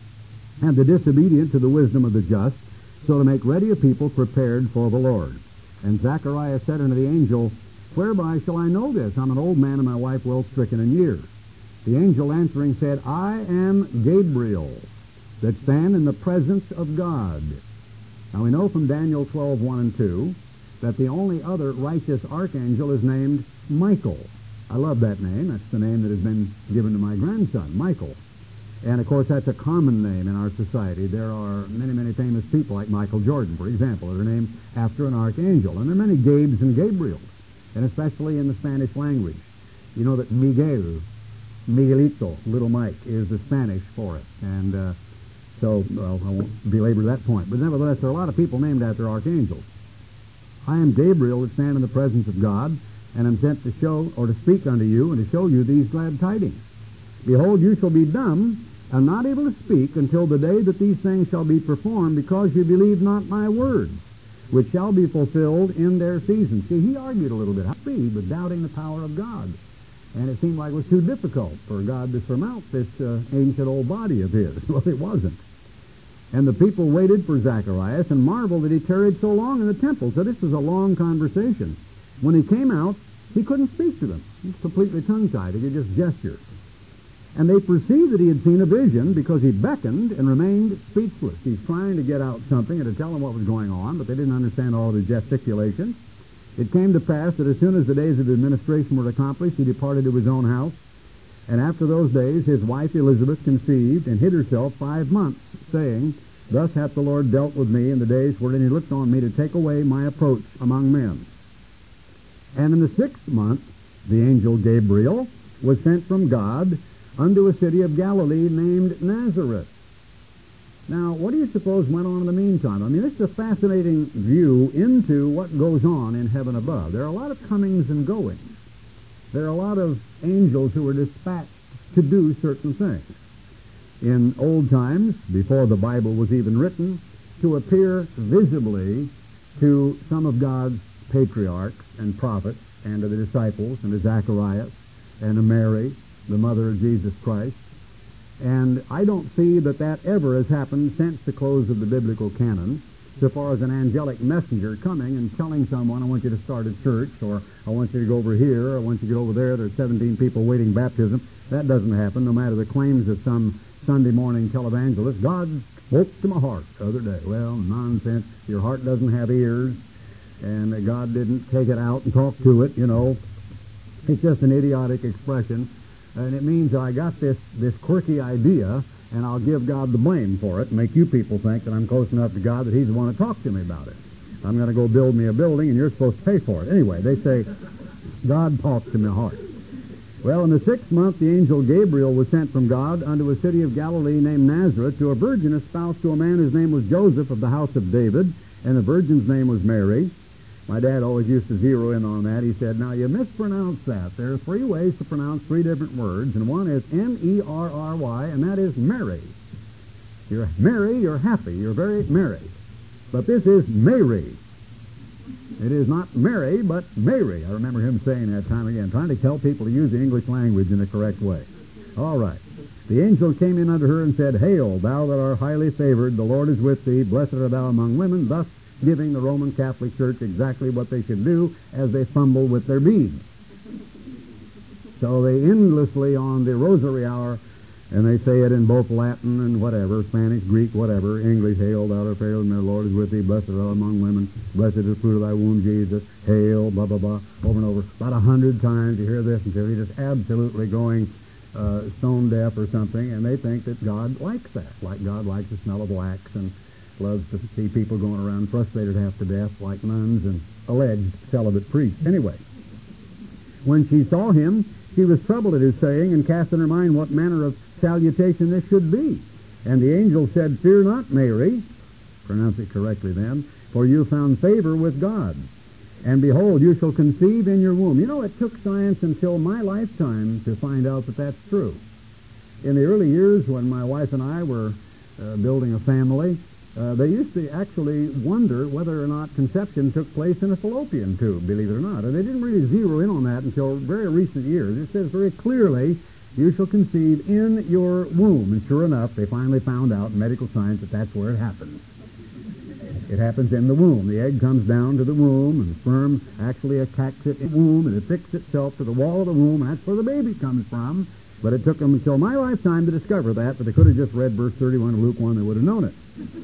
And the disobedient to the wisdom of the just, so to make ready a people prepared for the Lord. And Zacharias said unto the angel, Whereby shall I know this? I'm an old man, and my wife well stricken in years. The angel answering said, I am Gabriel, that stand in the presence of God. Now we know from Daniel twelve, one and two, that the only other righteous archangel is named Michael. I love that name. That's the name that has been given to my grandson, Michael. And, of course, that's a common name in our society. There are many, many famous people like Michael Jordan, for example, that are named after an archangel. And there are many Gabes and Gabriels, and especially in the Spanish language. You know that Miguel, Miguelito, little Mike, is the Spanish for it. And uh, So, well, I won't belabor that point. But nevertheless, there are a lot of people named after archangels. I am Gabriel that stand in the presence of God, and am sent to show, or to speak unto you, and to show you these glad tidings. Behold, you shall be dumb, and not able to speak, until the day that these things shall be performed, because you believe not my words, which shall be fulfilled in their season. See, he argued a little bit. He was doubting the power of God. And it seemed like it was too difficult for God to surmount this uh, ancient old body of his. Well, it wasn't. And the people waited for Zacharias and marveled that he tarried so long in the temple. So this was a long conversation. When he came out, he couldn't speak to them. He was completely tongue-tied. He could just gesture. And they perceived that he had seen a vision because he beckoned and remained speechless. He's trying to get out something and to tell them what was going on, but they didn't understand all of his gesticulations. It came to pass that as soon as the days of administration were accomplished, he departed to his own house. And after those days, his wife Elizabeth conceived and hid herself five months, saying, Thus hath the Lord dealt with me in the days wherein he looked on me to take away my approach among men. And in the sixth month, the angel Gabriel was sent from God unto a city of Galilee named Nazareth. Now, what do you suppose went on in the meantime? I mean, this is a fascinating view into what goes on in heaven above. There are a lot of comings and goings. There are a lot of angels who are dispatched to do certain things. In old times, before the Bible was even written, to appear visibly to some of God's patriarchs and prophets, and to the disciples, and to Zacharias, and to Mary, the mother of Jesus Christ. And I don't see that that ever has happened since the close of the biblical canon, so far as an angelic messenger coming and telling someone, I want you to start a church, or I want you to go over here, or I want you to go over there, there's seventeen people waiting baptism. That doesn't happen, no matter the claims of some Sunday morning televangelist. God spoke to my heart the other day. Well, nonsense. Your heart doesn't have ears, and God didn't take it out and talk to it, you know. It's just an idiotic expression. And it means I got this, this quirky idea, and I'll give God the blame for it and make you people think that I'm close enough to God that he's the one to talk to me about it. I'm going to go build me a building, and you're supposed to pay for it. Anyway, they say, God talks to my heart. Well, in the sixth month, the angel Gabriel was sent from God unto a city of Galilee named Nazareth to a virgin espoused to a man whose name was Joseph of the house of David, and the virgin's name was Mary. My dad always used to zero in on that. He said, now, you mispronounce that. There are three ways to pronounce three different words, and one is M E R R Y, and that is Mary. You're merry, you're happy, you're very merry. But this is Mary. It is not Mary, but Mary. I remember him saying that time again, trying to tell people to use the English language in the correct way. All right. The angel came in unto her and said, Hail, thou that art highly favored, the Lord is with thee, blessed art thou among women, thus giving the Roman Catholic Church exactly what they should do as they fumble with their beads. So they endlessly on the rosary hour, and they say it in both Latin and whatever, Spanish, Greek, whatever, English, Hail, thou art favored, and the Lord is with thee, blessed art thou among women, blessed is the fruit of thy womb, Jesus, Hail, blah, blah, blah, over and over. About a hundred times you hear this until you're just absolutely going uh, stone deaf or something, and they think that God likes that, like God likes the smell of wax and loves to see people going around frustrated half to death like nuns and alleged celibate priests. Anyway, when she saw him, she was troubled at his saying, and cast in her mind what manner of salutation this should be. And the angel said, Fear not, Mary, pronounce it correctly then, for you found favor with God. And behold, you shall conceive in your womb. You know, it took science until my lifetime to find out that that's true. In the early years when my wife and I were uh, building a family, Uh, they used to actually wonder whether or not conception took place in a fallopian tube, believe it or not. And they didn't really zero in on that until very recent years. It says very clearly, you shall conceive in your womb. And sure enough, they finally found out in medical science that that's where it happens. It happens in the womb. The egg comes down to the womb, and the sperm actually attacks it in the womb, and it affixes itself to the wall of the womb, and that's where the baby comes from. But it took them until my lifetime to discover that, but they could have just read verse thirty-one of Luke one, they would have known it.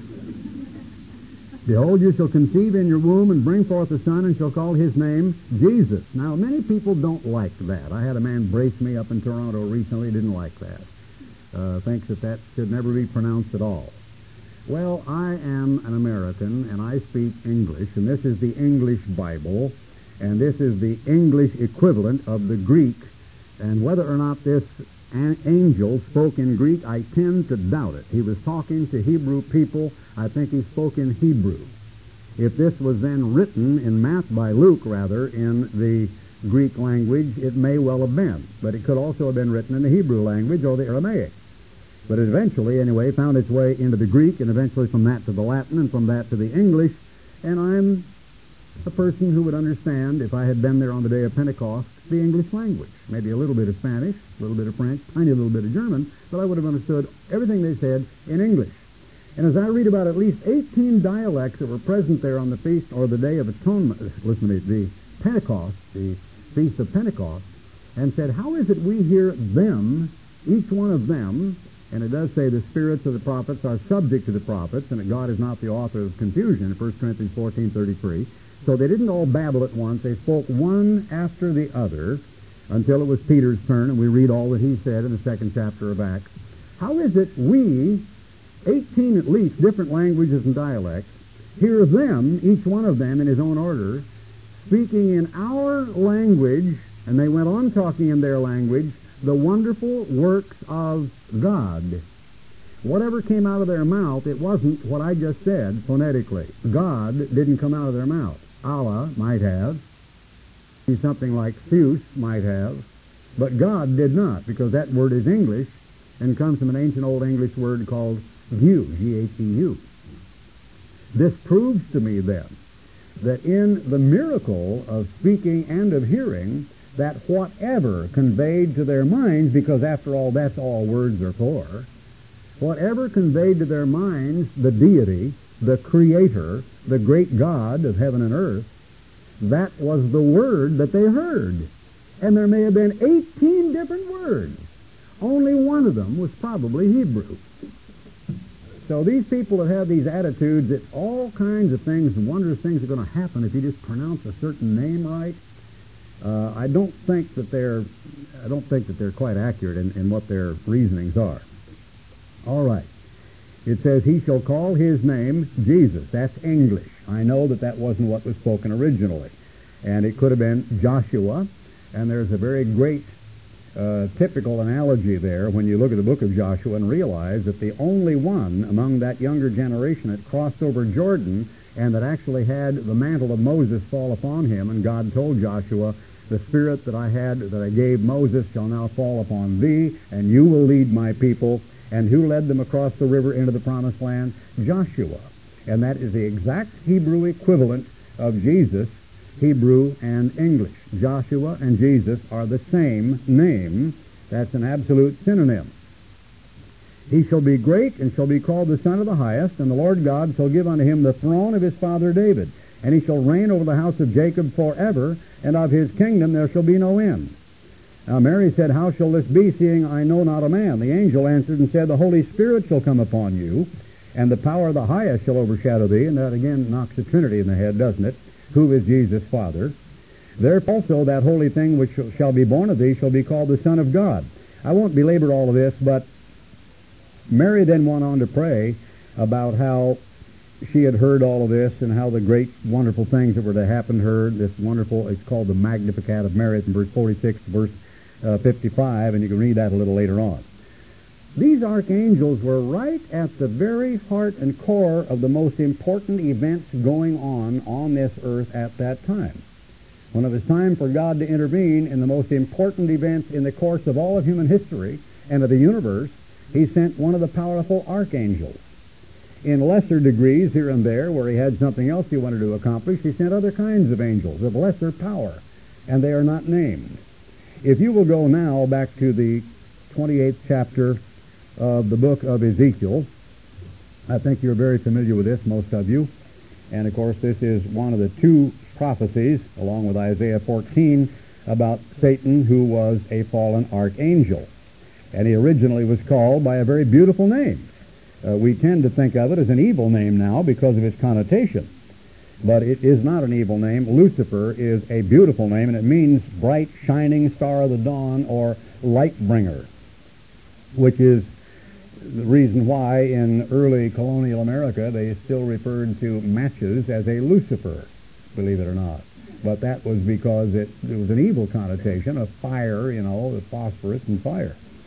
Behold, you shall conceive in your womb and bring forth a son, and shall call his name Jesus. Now, many people don't like that. I had a man brace me up in Toronto recently, didn't like that. Uh, thinks that that should never be pronounced at all. Well, I am an American, and I speak English, and this is the English Bible, and this is the English equivalent of the Greek, and whether or not this an angel spoke in Greek, I tend to doubt it. He was talking to Hebrew people. I think he spoke in Hebrew. If this was then written in Math by Luke, rather, in the Greek language, it may well have been. But it could also have been written in the Hebrew language or the Aramaic. But it eventually, anyway, found its way into the Greek, and eventually from that to the Latin, and from that to the English. And I'm a person who would understand, if I had been there on the day of Pentecost, the English language. Maybe a little bit of Spanish, a little bit of French, tiny little bit of German, but I would have understood everything they said in English. And as I read about at least eighteen dialects that were present there on the feast, or the Day of Atonement, listen to me, the Pentecost, the Feast of Pentecost, and said, how is it we hear them, each one of them, and it does say the spirits of the prophets are subject to the prophets, and that God is not the author of confusion in First Corinthians fourteen thirty-three. So they didn't all babble at once. They spoke one after the other until it was Peter's turn, and we read all that he said in the second chapter of Acts. How is it we, eighteen at least different languages and dialects, hear them, each one of them in his own order, speaking in our language, and they went on talking in their language, the wonderful works of God? Whatever came out of their mouth, it wasn't what I just said phonetically. God didn't come out of their mouth. Allah might have. Something like Zeus might have. But God did not, because that word is English and comes from an ancient Old English word called Gu, G H E U. This proves to me then that in the miracle of speaking and of hearing, that whatever conveyed to their minds, because after all that's all words are for, whatever conveyed to their minds the deity, the creator, the great God of heaven and earth, that was the word that they heard. And there may have been eighteen different words. Only one of them was probably Hebrew. So these people that have these attitudes that all kinds of things and wondrous things are going to happen if you just pronounce a certain name right, uh, I don't think that they're I don't think that they're quite accurate in, in what their reasonings are. All right. It says, he shall call his name Jesus. That's English. I know that that wasn't what was spoken originally. And it could have been Joshua. And there's a very great uh, typical analogy there when you look at the book of Joshua and realize that the only one among that younger generation that crossed over Jordan and that actually had the mantle of Moses fall upon him, and God told Joshua, the spirit that I had, that I gave Moses, shall now fall upon thee, and you will lead my people. And who led them across the river into the promised land? Joshua. And that is the exact Hebrew equivalent of Jesus, Hebrew and English. Joshua and Jesus are the same name. That's an absolute synonym. He shall be great and shall be called the Son of the Highest, and the Lord God shall give unto him the throne of his father David. And he shall reign over the house of Jacob forever, and of his kingdom there shall be no end. Now Mary said, how shall this be, seeing I know not a man? The angel answered and said, the Holy Spirit shall come upon you, and the power of the highest shall overshadow thee. And that again knocks the Trinity in the head, doesn't it? Who is Jesus' Father? There also that holy thing which shall be born of thee shall be called the Son of God. I won't belabor all of this, but Mary then went on to pray about how she had heard all of this and how the great, wonderful things that were to happen to her. This wonderful, it's called the Magnificat of Mary from verse forty-six to verse Uh, fifty-five, and you can read that a little later on. These archangels were right at the very heart and core of the most important events going on on this earth at that time. When it was time for God to intervene in the most important events in the course of all of human history and of the universe, he sent one of the powerful archangels. In lesser degrees here and there, where he had something else he wanted to accomplish, he sent other kinds of angels of lesser power, and they are not named. If you will go now back to the twenty-eighth chapter of the book of Ezekiel, I think you're very familiar with this, most of you. And of course, this is one of the two prophecies, along with Isaiah fourteen, about Satan, who was a fallen archangel. And he originally was called by a very beautiful name. Uh, we tend to think of it as an evil name now because of its connotation. But it is not an evil name. Lucifer is a beautiful name, and it means bright, shining star of the dawn, or light bringer, which is the reason why in early colonial America they still referred to matches as a Lucifer, believe it or not. But that was because it, it was an evil connotation of fire, you know, the phosphorus and fire.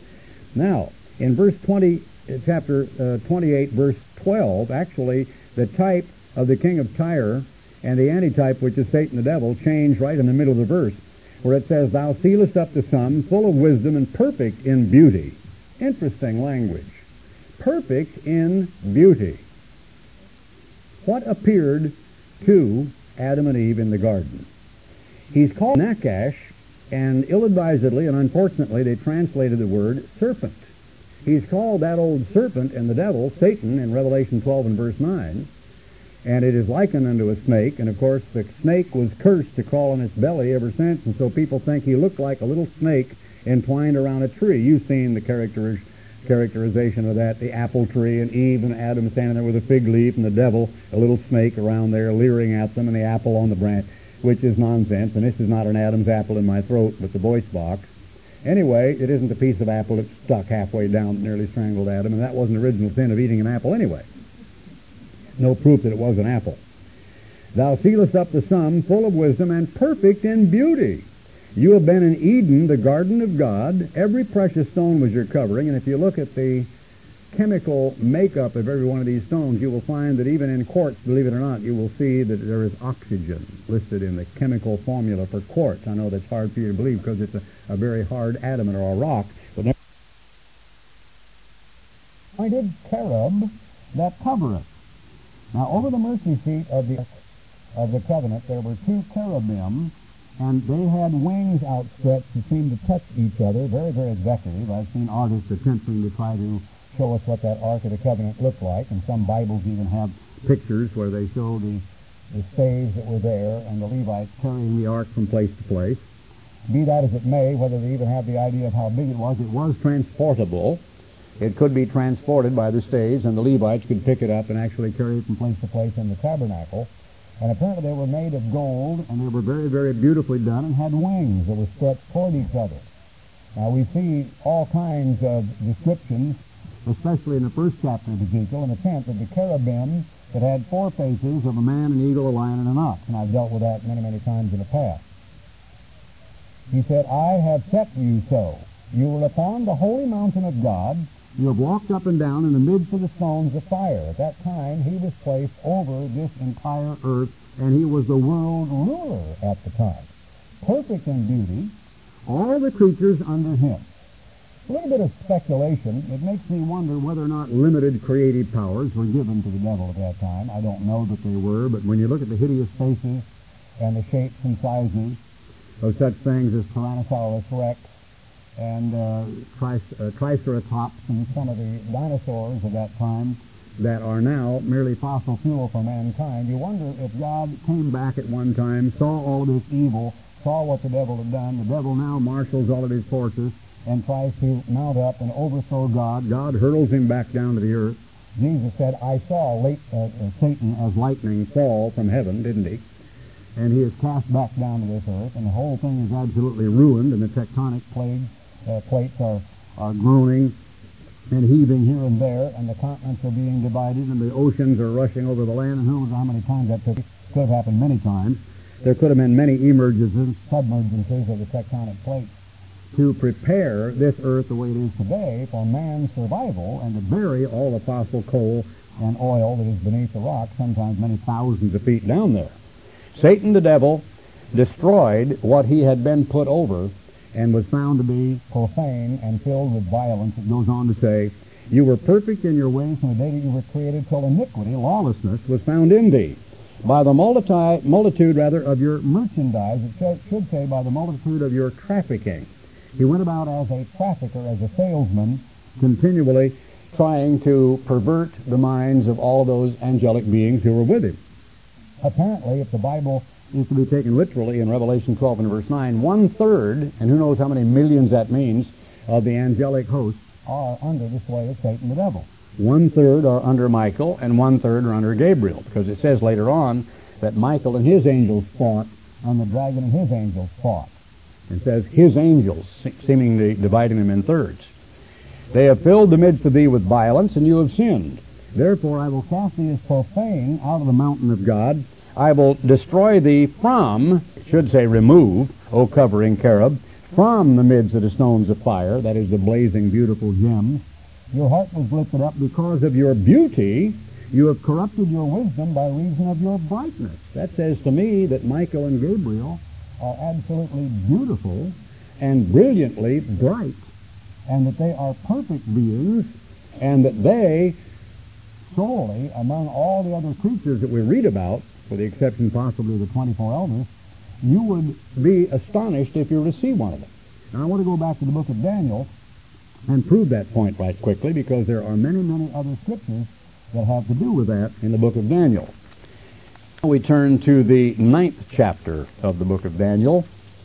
Now, in verse twenty, uh, chapter uh, twenty-eight, verse twelve, actually, the type of the king of Tyre and the antitype, which is Satan the devil, change right in the middle of the verse, where it says, "Thou sealest up the sum, full of wisdom and perfect in beauty." Interesting language. Perfect in beauty. What appeared to Adam and Eve in the garden? He's called Nakash, and ill-advisedly and unfortunately they translated the word serpent. He's called that old serpent and the devil, Satan, in Revelation twelve and verse nine, and it is likened unto a snake, and of course the snake was cursed to crawl on its belly ever since, and so people think he looked like a little snake entwined around a tree. You've seen the character, characterization of that, the apple tree, and Eve and Adam standing there with a fig leaf, and the devil, a little snake around there leering at them, and the apple on the branch, which is nonsense, and this is not an Adam's apple in my throat, but the voice box. Anyway, it isn't a piece of apple that stuck halfway down that nearly strangled Adam, and that wasn't the original sin of eating an apple anyway. No proof that it was an apple. "Thou sealest up the sum, full of wisdom and perfect in beauty." You have been in Eden, the garden of God. Every precious stone was your covering, and if you look at the chemical makeup of every one of these stones, you will find that even in quartz, believe it or not, you will see that there is oxygen listed in the chemical formula for quartz. I know that's hard for you to believe because it's a, a very hard adamant or a rock. But there appointed cherub that covereth. Now, over the mercy seat of the of the covenant, there were two cherubim, and they had wings outstretched that seemed to touch each other. Very, very evocative. I've seen artists attempting to try to show us what that Ark of the Covenant looked like, and some Bibles even have pictures where they show the, the staves that were there and the Levites carrying the Ark from place to place. Be that as it may, whether they even have the idea of how big it was, it was transportable. It could be transported by the staves, and the Levites could pick it up and actually carry it from place to place in the tabernacle. And apparently they were made of gold, and they were very, very beautifully done and had wings that were stretched toward each other. Now we see all kinds of descriptions, especially in the first chapter of Ezekiel, and the tenth, of the cherubim that had four faces of a man, an eagle, a lion, and an ox. And I've dealt with that many, many times in the past. He said, "I have set you so. You were upon the holy mountain of God. You have walked up and down in the midst of the stones of fire." At that time, he was placed over this entire earth, and he was the world ruler at the time. Perfect in beauty, all the creatures under him. A little bit of speculation. It makes me wonder whether or not limited creative powers were given to the devil at that time. I don't know that they were, but when you look at the hideous faces and the shapes and sizes of such things as Tyrannosaurus rex and uh, tric- uh, Triceratops and some of the dinosaurs of that time that are now merely fossil fuel for mankind, you wonder if God came back at one time, saw all of this evil, saw what the devil had done. The devil now marshals all of his forces and tries to mount up and overthrow God. God hurls him back down to the earth. Jesus said, "I saw late, uh, uh, Satan as lightning fall from heaven," didn't he? And he is cast back down to this earth, and the whole thing is absolutely ruined, and the tectonic plagues, uh, plates are, are groaning and heaving here and there, and the continents are being divided, and the oceans are rushing over the land, and who knows how many times that took. Could have happened many times. There could have been many emergences, submergences of the tectonic plates to prepare this earth the way it is today for man's survival and to bury all the fossil coal and oil that is beneath the rock, sometimes many thousands of feet down there. Satan the devil destroyed what he had been put over and was found to be profane and filled with violence. It goes on to say, "You were perfect in your ways from the day that you were created till iniquity," lawlessness, "was found in thee. By the multi- multitude rather of your merchandise," it should, should say, by the multitude of your trafficking. He went about as a trafficker, as a salesman, continually trying to pervert the minds of all those angelic beings who were with him. Apparently, if the Bible is to be taken literally in Revelation twelve and verse nine, one-third, and who knows how many millions that means, of the angelic hosts are under the sway of Satan the devil. One-third are under Michael, and one-third are under Gabriel, because it says later on that Michael and his angels fought, and the dragon and his angels fought. It says his angels, seemingly dividing them in thirds. "They have filled the midst of thee with violence, and you have sinned. Therefore I will cast thee as profane out of the mountain of God. I will destroy thee from," it should say remove, O covering cherub, from the midst of the stones of fire, that is the blazing, beautiful gems. Your heart was lifted up because of your beauty. You have corrupted your wisdom by reason of your brightness. That says to me that Michael and Gabriel are absolutely beautiful and brilliantly bright, and that they are perfect beings, and that they, solely among all the other creatures that we read about, with the exception possibly of the twenty-four elders, you would be astonished if you were to see one of them. Now I want to go back to the book of Daniel and prove that point right quickly, because there are many, many other scriptures that have to do with that in the book of Daniel. We turn to the ninth chapter of the book of Daniel.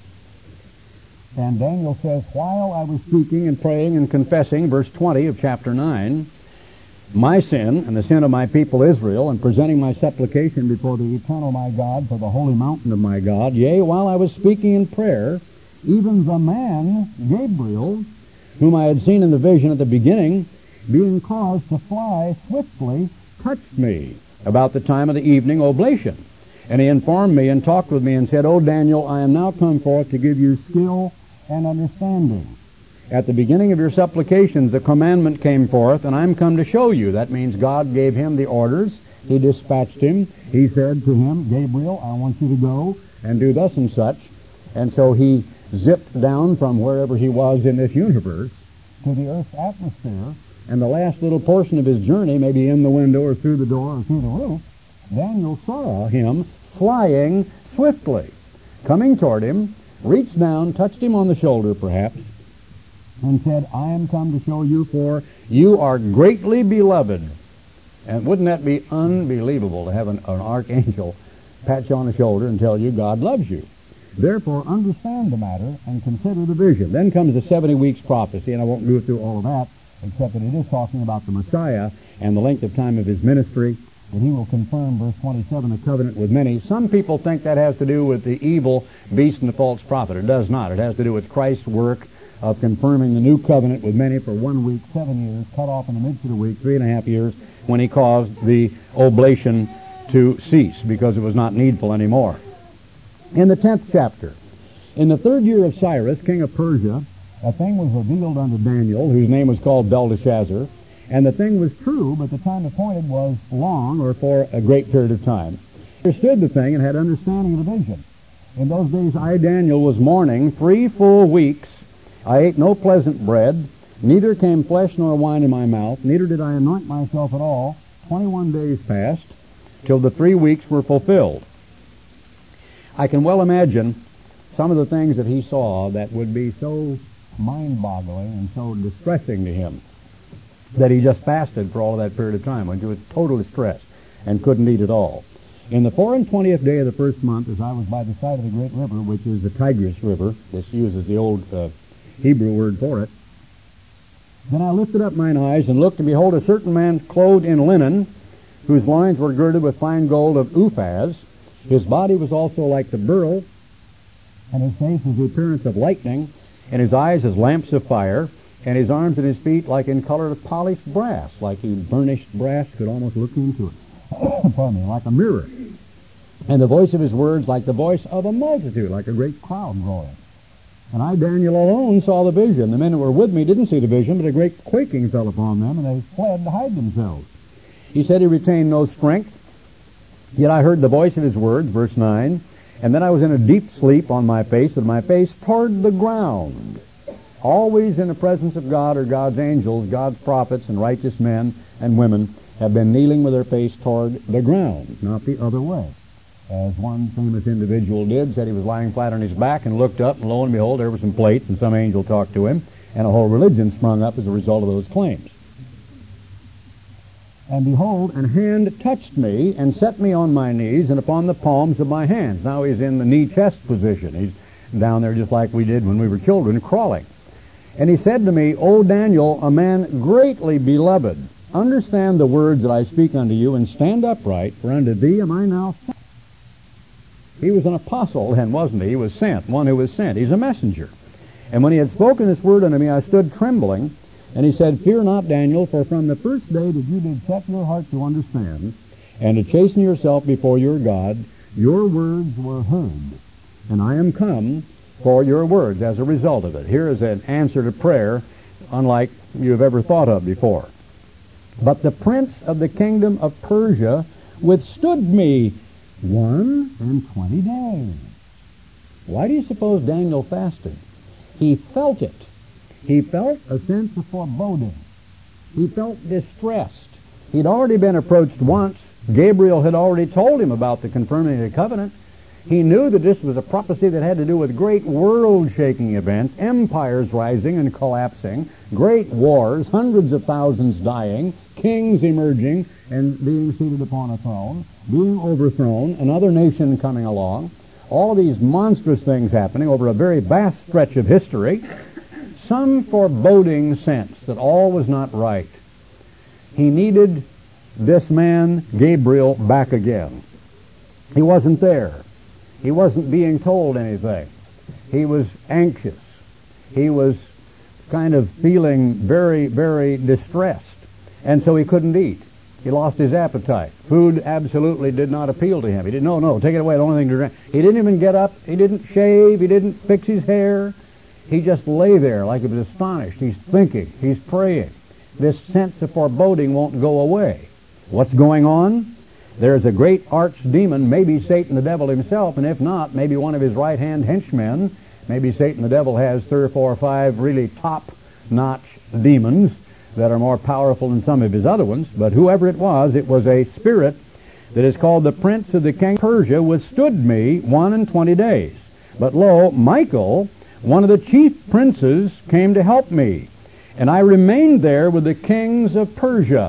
And Daniel says, while I was speaking and praying and confessing, verse twenty of chapter nine, my sin and the sin of my people Israel, and presenting my supplication before the eternal my God for the holy mountain of my God, yea, while I was speaking in prayer, even the man, Gabriel, whom I had seen in the vision at the beginning, being caused to fly swiftly, touched me about the time of the evening oblation. And he informed me and talked with me and said, O Daniel, I am now come forth to give you skill and understanding. At the beginning of your supplications, the commandment came forth, and I'm come to show you. That means God gave him the orders. He dispatched him. He said to him, Gabriel, I want you to go and do thus and such. And so he zipped down from wherever he was in this universe to the earth's atmosphere, and the last little portion of his journey, maybe in the window or through the door or through the roof, Daniel saw him flying swiftly, coming toward him, reached down, touched him on the shoulder perhaps, and said, I am come to show you, for you are greatly beloved. And wouldn't that be unbelievable to have an, an archangel pat you on the shoulder and tell you God loves you? Therefore, understand the matter and consider the vision. Then comes the seventy weeks prophecy, and I won't go through all of that, except that it is talking about the Messiah and the length of time of his ministry, that he will confirm, verse twenty-seven, a covenant with many. Some people think that has to do with the evil beast and the false prophet. It does not. It has to do with Christ's work of confirming the new covenant with many for one week, seven years, cut off in the midst of the week, three and a half years, when he caused the oblation to cease because it was not needful anymore. In the tenth chapter, in the third year of Cyrus, king of Persia, a thing was revealed unto Daniel, whose name was called Belteshazzar, and the thing was true, but the time appointed was long, or for a great period of time. He understood the thing and had understanding of the vision. In those days I, Daniel, was mourning three full weeks. I ate no pleasant bread, neither came flesh nor wine in my mouth, neither did I anoint myself at all. Twenty-one days passed, till the three weeks were fulfilled. I can well imagine some of the things that he saw that would be so mind-boggling and so distressing to him that he just fasted for all of that period of time, went through total distress and couldn't eat at all. In the four and twentieth day of the first month, as I was by the side of the great river, which is the Tigris River, this uses the old uh, Hebrew word for it, then I lifted up mine eyes and looked, and behold, a certain man clothed in linen, whose loins were girded with fine gold of Uphaz. His body was also like the beryl, and his face was the appearance of lightning, and his eyes as lamps of fire, and his arms and his feet like in color of polished brass, like he burnished brass, could almost look into it. Pardon me, like a mirror. And the voice of his words like the voice of a multitude, like a great crowd roaring. And I, Daniel, alone saw the vision. The men who were with me didn't see the vision, but a great quaking fell upon them, and they fled to hide themselves. He said he retained no strength, yet I heard the voice of his words, verse nine, and then I was in a deep sleep on my face, with my face toward the ground. Always in the presence of God or God's angels, God's prophets and righteous men and women have been kneeling with their face toward the ground, not the other way. As one famous individual did, said he was lying flat on his back and looked up, and lo and behold, there were some plates, and some angel talked to him, and a whole religion sprung up as a result of those claims. And behold, an hand touched me and set me on my knees and upon the palms of my hands. Now he's in the knee-chest position. He's down there just like we did when we were children, crawling. And he said to me, O Daniel, a man greatly beloved, understand the words that I speak unto you, and stand upright, for unto thee am I now sent. He was an apostle then, wasn't he? He was sent, one who was sent. He's a messenger. And when he had spoken this word unto me, I stood trembling. And he said, Fear not, Daniel, for from the first day that you did set your heart to understand, and to chasten yourself before your God, your words were heard. And I am come for your words as a result of it. Here is an answer to prayer unlike you've ever thought of before. But the prince of the kingdom of Persia withstood me one and twenty days. Why do you suppose Daniel fasted? He felt it. He felt a sense of foreboding. He felt distressed. He'd already been approached once. Gabriel had already told him about the confirming of the covenant. He knew that this was a prophecy that had to do with great world-shaking events, empires rising and collapsing, great wars, hundreds of thousands dying, kings emerging and being seated upon a throne, being overthrown, another nation coming along, all these monstrous things happening over a very vast stretch of history, some foreboding sense that all was not right. He needed this man, Gabriel, back again. He wasn't there. He wasn't being told anything. He was anxious. He was kind of feeling very, very distressed. And so he couldn't eat. He lost his appetite. Food absolutely did not appeal to him. He didn't, no, no, take it away, the only thing to drink. He didn't even get up. He didn't shave. He didn't fix his hair. He just lay there like he was astonished. He's thinking. He's praying. This sense of foreboding won't go away. What's going on? There's a great archdemon, maybe Satan the devil himself, and if not, maybe one of his right-hand henchmen. Maybe Satan the devil has three or four or five really top-notch demons that are more powerful than some of his other ones. But whoever it was, it was a spirit that is called the prince of the king of Persia, withstood me one and twenty days. But lo, Michael, one of the chief princes, came to help me, and I remained there with the kings of Persia.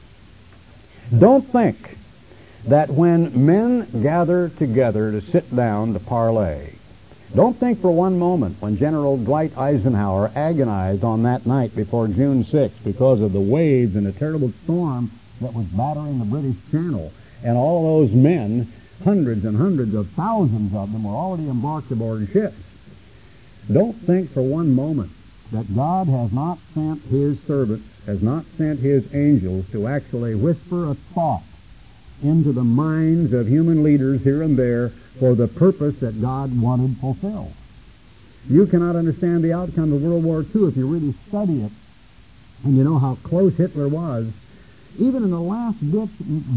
Don't think that when men gather together to sit down to parley, don't think for one moment when General Dwight Eisenhower agonized on that night before June sixth because of the waves and the terrible storm that was battering the British Channel, and all those men, hundreds and hundreds of thousands of them, were already embarked aboard ships. Don't think for one moment that God has not sent his servants, has not sent his angels to actually whisper a thought into the minds of human leaders here and there for the purpose that God wanted fulfilled. You cannot understand the outcome of World War Two if you really study it, and you know how close Hitler was. Even in the last days,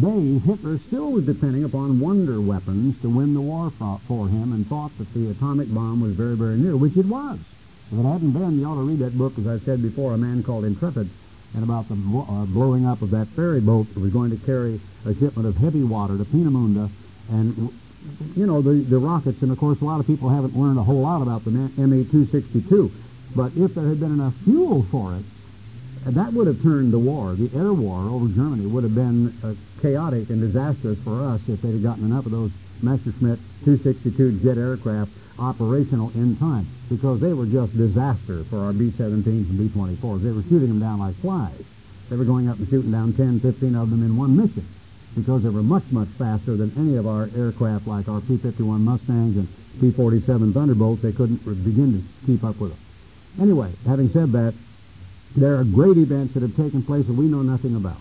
Hitler still was depending upon wonder weapons to win the war for him, and thought that the atomic bomb was very, very near, which it was. If it hadn't been, you ought to read that book, as I said before, A Man Called Intrepid, and about the uh, blowing up of that ferry boat that was going to carry a shipment of heavy water to Peenemünde, and, you know, the, the rockets. And, of course, a lot of people haven't learned a whole lot about the M E two sixty-two, but if there had been enough fuel for it, that would have turned the war. The air war over Germany would have been uh, chaotic and disastrous for us if they'd have gotten enough of those Messerschmitt two sixty-two jet aircraft operational in time, because they were just disaster for our B seventeens and B twenty-fours. They were shooting them down like flies. They were going up and shooting down ten, fifteen of them in one mission, because they were much, much faster than any of our aircraft like our P fifty-one Mustangs and P forty-seven Thunderbolts. They couldn't begin to keep up with them. Anyway, having said that, there are great events that have taken place that we know nothing about.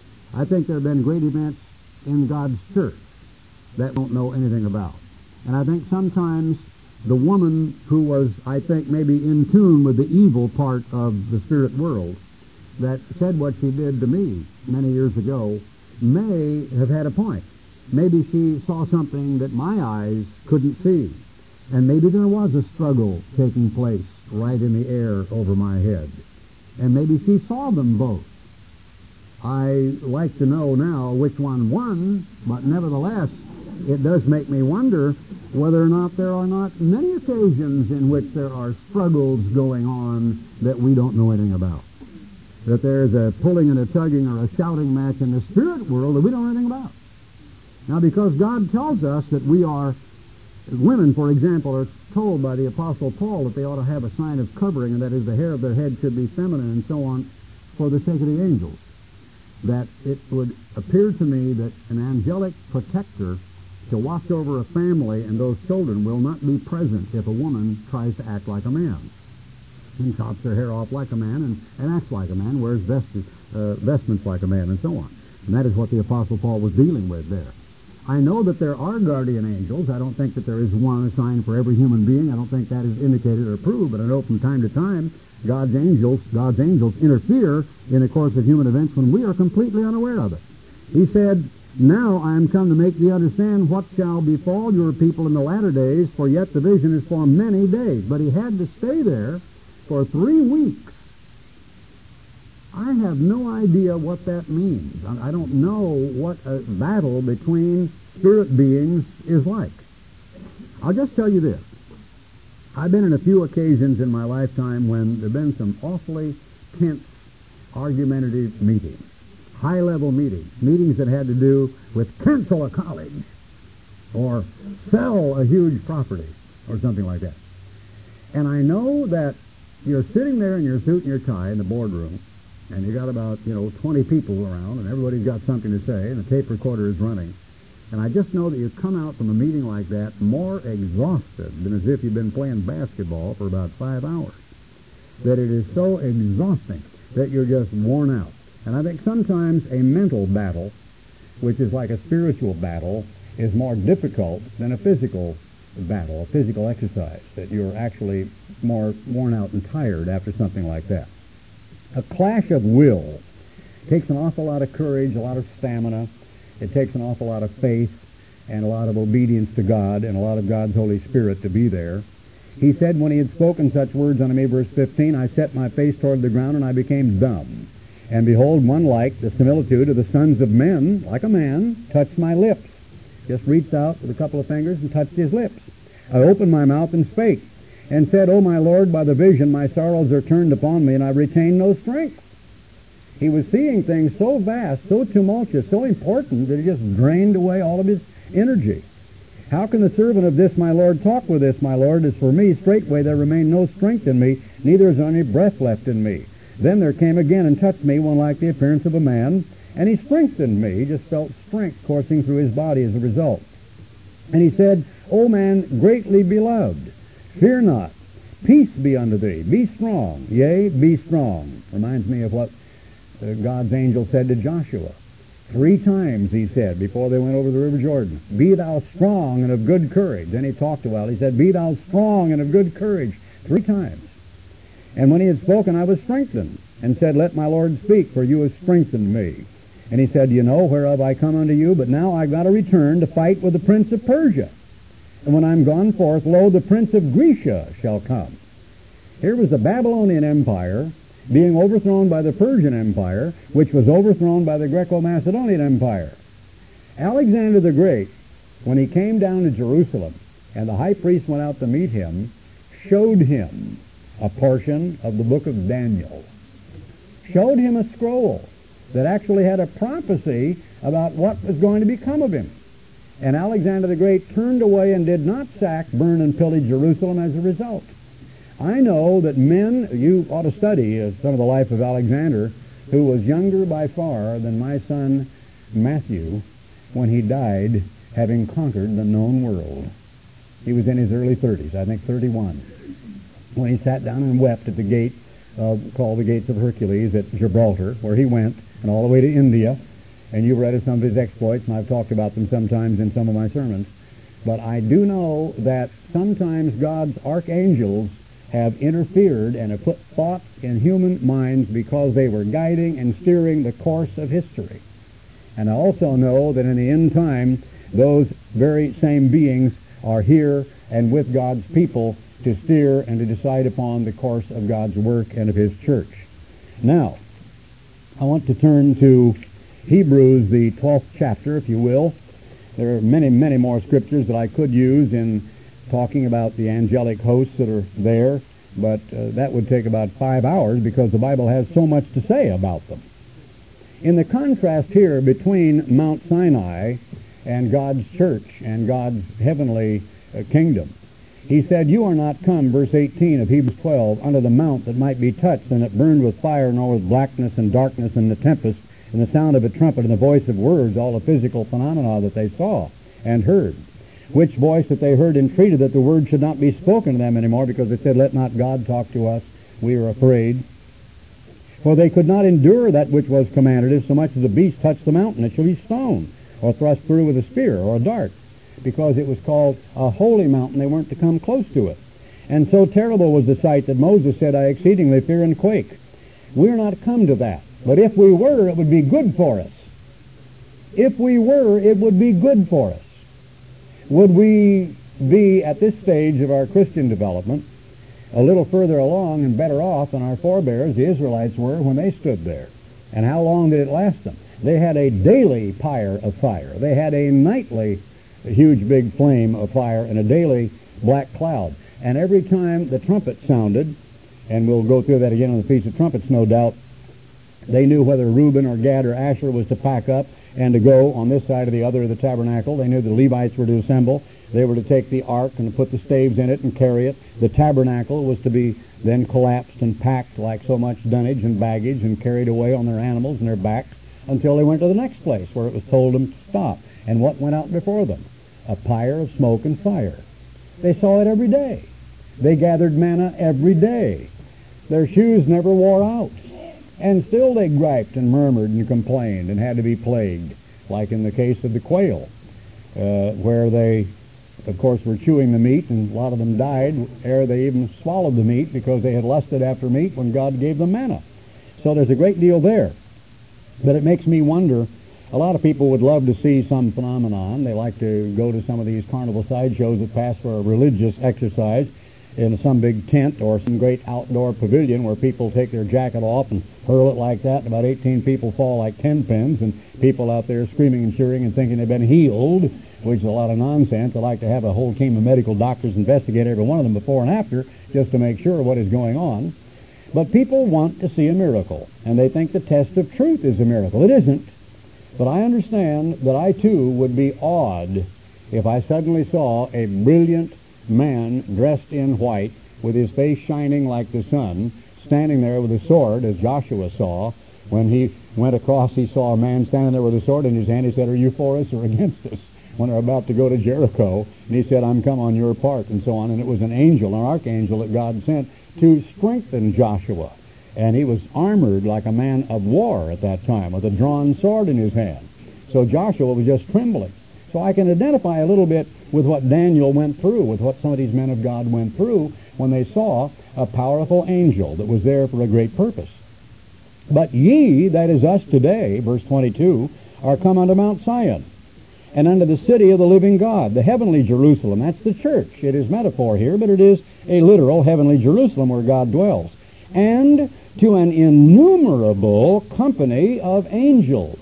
I think there have been great events in God's church that we don't know anything about. And I think sometimes the woman who was, I think, maybe in tune with the evil part of the spirit world that said what she did to me many years ago may have had a point. Maybe she saw something that my eyes couldn't see. And maybe there was a struggle taking place right in the air over my head. And maybe she saw them both. I like to know now which one won, but nevertheless, it does make me wonder whether or not there are not many occasions in which there are struggles going on that we don't know anything about. That there's a pulling and a tugging or a shouting match in the spirit world that we don't know anything about. Now, because God tells us that we are, women, for example, are told by the Apostle Paul that they ought to have a sign of covering, and that is the hair of their head should be feminine and so on, for the sake of the angels. That it would appear to me that an angelic protector to watch over a family and those children will not be present if a woman tries to act like a man and chops her hair off like a man and, and acts like a man, wears vest, uh, vestments like a man, and so on. And that is what the Apostle Paul was dealing with there. I know that there are guardian angels. I don't think that there is one assigned for every human being. I don't think that is indicated or proved, but I know from time to time God's angels, God's angels interfere in the course of human events when we are completely unaware of it. He said, now I am come to make thee understand what shall befall your people in the latter days, for yet the vision is for many days. But he had to stay there for three weeks. I have no idea what that means. I don't know what a battle between spirit beings is like. I'll just tell you this. I've been in a few occasions in my lifetime when there have been some awfully tense, argumentative meetings. High-level meetings, meetings that had to do with cancel a college or sell a huge property or something like that. And I know that you're sitting there in your suit and your tie in the boardroom, and you got about, you know, twenty people around, and everybody's got something to say, and the tape recorder is running. And I just know that you come out from a meeting like that more exhausted than as if you've been playing basketball for about five hours. That it is so exhausting that you're just worn out. And I think sometimes a mental battle, which is like a spiritual battle, is more difficult than a physical battle, a physical exercise, that you're actually more worn out and tired after something like that. A clash of will takes an awful lot of courage, a lot of stamina. It takes an awful lot of faith and a lot of obedience to God and a lot of God's Holy Spirit to be there. He said when he had spoken such words unto me, verse fifteen, I set my face toward the ground and I became dumb. And behold, one like the similitude of the sons of men, like a man, touched my lips. Just reached out with a couple of fingers and touched his lips. I opened my mouth and spake, and said, O my Lord, by the vision my sorrows are turned upon me, and I retain no strength. He was seeing things so vast, so tumultuous, so important, that it just drained away all of his energy. How can the servant of this my Lord talk with this my Lord? As for me, straightway there remained no strength in me, neither is there any breath left in me. Then there came again and touched me one like the appearance of a man, and he strengthened me. He just felt strength coursing through his body as a result. And he said, O man, greatly beloved, fear not. Peace be unto thee. Be strong. Yea, be strong. Reminds me of what uh, God's angel said to Joshua. Three times he said before they went over the river Jordan, be thou strong and of good courage. Then he talked a while. He said, be thou strong and of good courage. Three times. And when he had spoken, I was strengthened, and said, let my Lord speak, for you have strengthened me. And he said, you know whereof I come unto you, but now I've got to return to fight with the prince of Persia. And when I'm gone forth, lo, the prince of Grecia shall come. Here was the Babylonian Empire being overthrown by the Persian Empire, which was overthrown by the Greco-Macedonian Empire. Alexander the Great, when he came down to Jerusalem, and the high priest went out to meet him, showed him a portion of the book of Daniel. Showed him a scroll that actually had a prophecy about what was going to become of him. And Alexander the Great turned away and did not sack, burn, and pillage Jerusalem as a result. I know that men, you ought to study uh, some of the life of Alexander, who was younger by far than my son Matthew when he died, having conquered the known world. He was in his early thirties, I think thirty-one, when he sat down and wept at the gate uh, called the Gates of Hercules at Gibraltar, where he went, and all the way to India. And you've read of some of his exploits, and I've talked about them sometimes in some of my sermons. But I do know that sometimes God's archangels have interfered and have put thoughts in human minds because they were guiding and steering the course of history. And I also know that in the end time, those very same beings are here and with God's people to steer and to decide upon the course of God's work and of his church. Now, I want to turn to Hebrews, the twelfth chapter, if you will. There are many, many more scriptures that I could use in talking about the angelic hosts that are there, but uh, that would take about five hours because the Bible has so much to say about them. In the contrast here between Mount Sinai and God's church and God's heavenly uh, kingdom, he said, you are not come, verse eighteen of Hebrews twelve, unto the mount that might be touched, and that burned with fire, nor with blackness and darkness and the tempest, and the sound of a trumpet and the voice of words, all the physical phenomena that they saw and heard. Which voice that they heard entreated that the word should not be spoken to them anymore, because they said, let not God talk to us, we are afraid. For they could not endure that which was commanded, if so much as a beast touched the mountain, it shall be stoned. or thrust through with a spear or a dart, because it was called a holy mountain. They weren't to come close to it. And so terrible was the sight that Moses said, I exceedingly fear and quake. We're not come to that. But if we were, it would be good for us. If we were, it would be good for us. Would we be, at this stage of our Christian development, a little further along and better off than our forebears, the Israelites, were when they stood there? And how long did it last them? They had a daily pyre of fire. They had a nightly huge big flame of fire and a daily black cloud. And every time the trumpet sounded, and we'll go through that again on the Feast of Trumpets, no doubt, they knew whether Reuben or Gad or Asher was to pack up and to go on this side or the other of the tabernacle. They knew the Levites were to assemble. They were to take the ark and put the staves in it and carry it. The tabernacle was to be then collapsed and packed like so much dunnage and baggage and carried away on their animals and their backs until they went to the next place where it was told them to stop. And what went out before them? A pyre of smoke and fire. They saw it every day. They gathered manna every day. Their shoes never wore out. And still they griped and murmured and complained and had to be plagued, like in the case of the quail, uh, where they, of course, were chewing the meat, and a lot of them died ere they even swallowed the meat because they had lusted after meat when God gave them manna. So there's a great deal there. But it makes me wonder, a lot of people would love to see some phenomenon. They like to go to some of these carnival sideshows that pass for a religious exercise in some big tent or some great outdoor pavilion where people take their jacket off and hurl it like that, and about eighteen people fall like ten pins, and people out there screaming and cheering and thinking they've been healed, which is a lot of nonsense. I like to have a whole team of medical doctors investigate every one of them before and after just to make sure what is going on. But people want to see a miracle, and they think the test of truth is a miracle. It isn't. But I understand that I too would be awed if I suddenly saw a brilliant man dressed in white with his face shining like the sun, standing there with a sword, as Joshua saw. When he went across, he saw a man standing there with a sword in his hand. He said, are you for us or against us? When they're about to go to Jericho. And he said, I'm come on your part, and so on. And it was an angel, an archangel that God sent to strengthen Joshua. And he was armored like a man of war at that time with a drawn sword in his hand. So Joshua was just trembling. So I can identify a little bit with what Daniel went through, with what some of these men of God went through when they saw a powerful angel that was there for a great purpose. But ye, that is us today, verse twenty-two, are come unto Mount Sion, and unto the city of the living God, the heavenly Jerusalem. That's the church. It is metaphor here, but it is a literal heavenly Jerusalem where God dwells. And to an innumerable company of angels.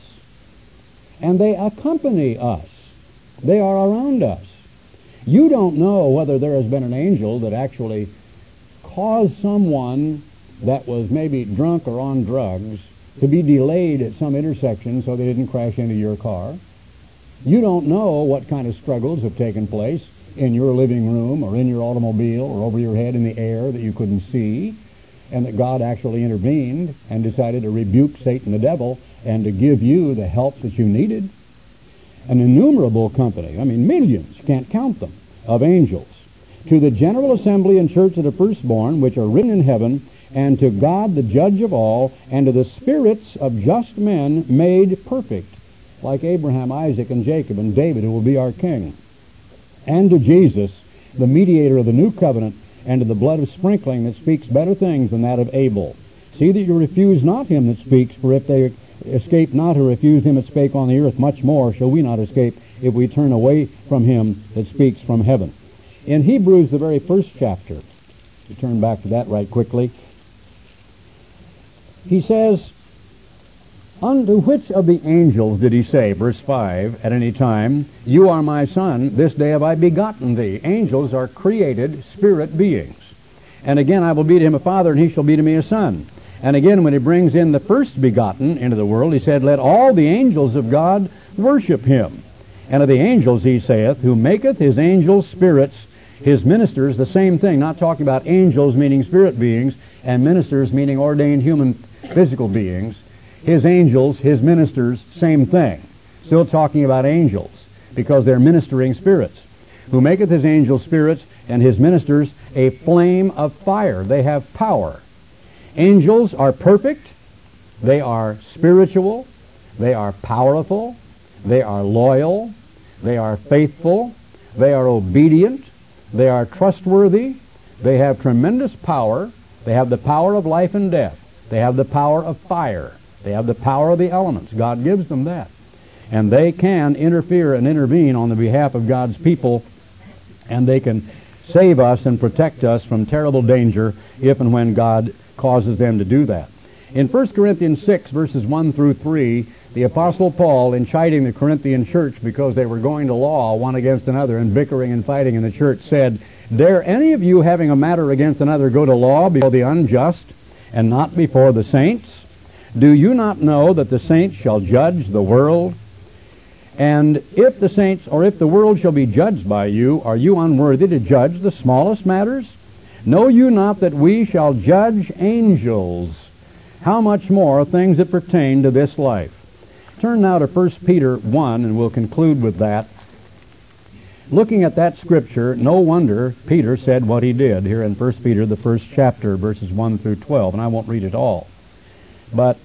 And they accompany us. They are around us. You don't know whether there has been an angel that actually caused someone that was maybe drunk or on drugs to be delayed at some intersection so they didn't crash into your car. You don't know what kind of struggles have taken place in your living room or in your automobile or over your head in the air that you couldn't see, and that God actually intervened and decided to rebuke Satan the devil and to give you the help that you needed. An innumerable company, I mean millions, you can't count them, of angels, to the general assembly and church of the firstborn, which are written in heaven, and to God the judge of all, and to the spirits of just men made perfect, like Abraham, Isaac, and Jacob, and David, who will be our king, and to Jesus, the mediator of the new covenant, and to the blood of sprinkling that speaks better things than that of Abel. See that you refuse not him that speaks, for if they escape not who refuse him that spake on the earth, much more shall we not escape if we turn away from him that speaks from heaven. In Hebrews, the very first chapter, to turn back to that right quickly, he says, unto which of the angels did he say, verse five, at any time, you are my son, this day have I begotten thee? Angels are created spirit beings. And again, I will be to him a father, and he shall be to me a son. And again, when he brings in the first begotten into the world, he said, let all the angels of God worship him. And of the angels, he saith, who maketh his angels spirits, his ministers, the same thing. Not talking about angels meaning spirit beings, and ministers meaning ordained human physical beings. His angels, his ministers, same thing. Still talking about angels, because they're ministering spirits. Who maketh his angels spirits, and his ministers a flame of fire. They have power. Angels are perfect. They are spiritual. They are powerful. They are loyal. They are faithful. They are obedient. They are trustworthy. They have tremendous power. They have the power of life and death. They have the power of fire. They have the power of the elements. God gives them that. And they can interfere and intervene on the behalf of God's people, and they can save us and protect us from terrible danger if and when God causes them to do that. In First Corinthians six, verses one through three, the Apostle Paul, in chiding the Corinthian church because they were going to law one against another and bickering and fighting in the church, said, "Dare any of you having a matter against another go to law before the unjust and not before the saints? Do you not know that the saints shall judge the world? And if the saints, or if the world shall be judged by you, are you unworthy to judge the smallest matters? Know you not that we shall judge angels? How much more things that pertain to this life?" Turn now to First Peter one, and we'll conclude with that. Looking at that scripture, no wonder Peter said what he did here in First Peter, the first chapter, verses one through twelve, and I won't read it all. But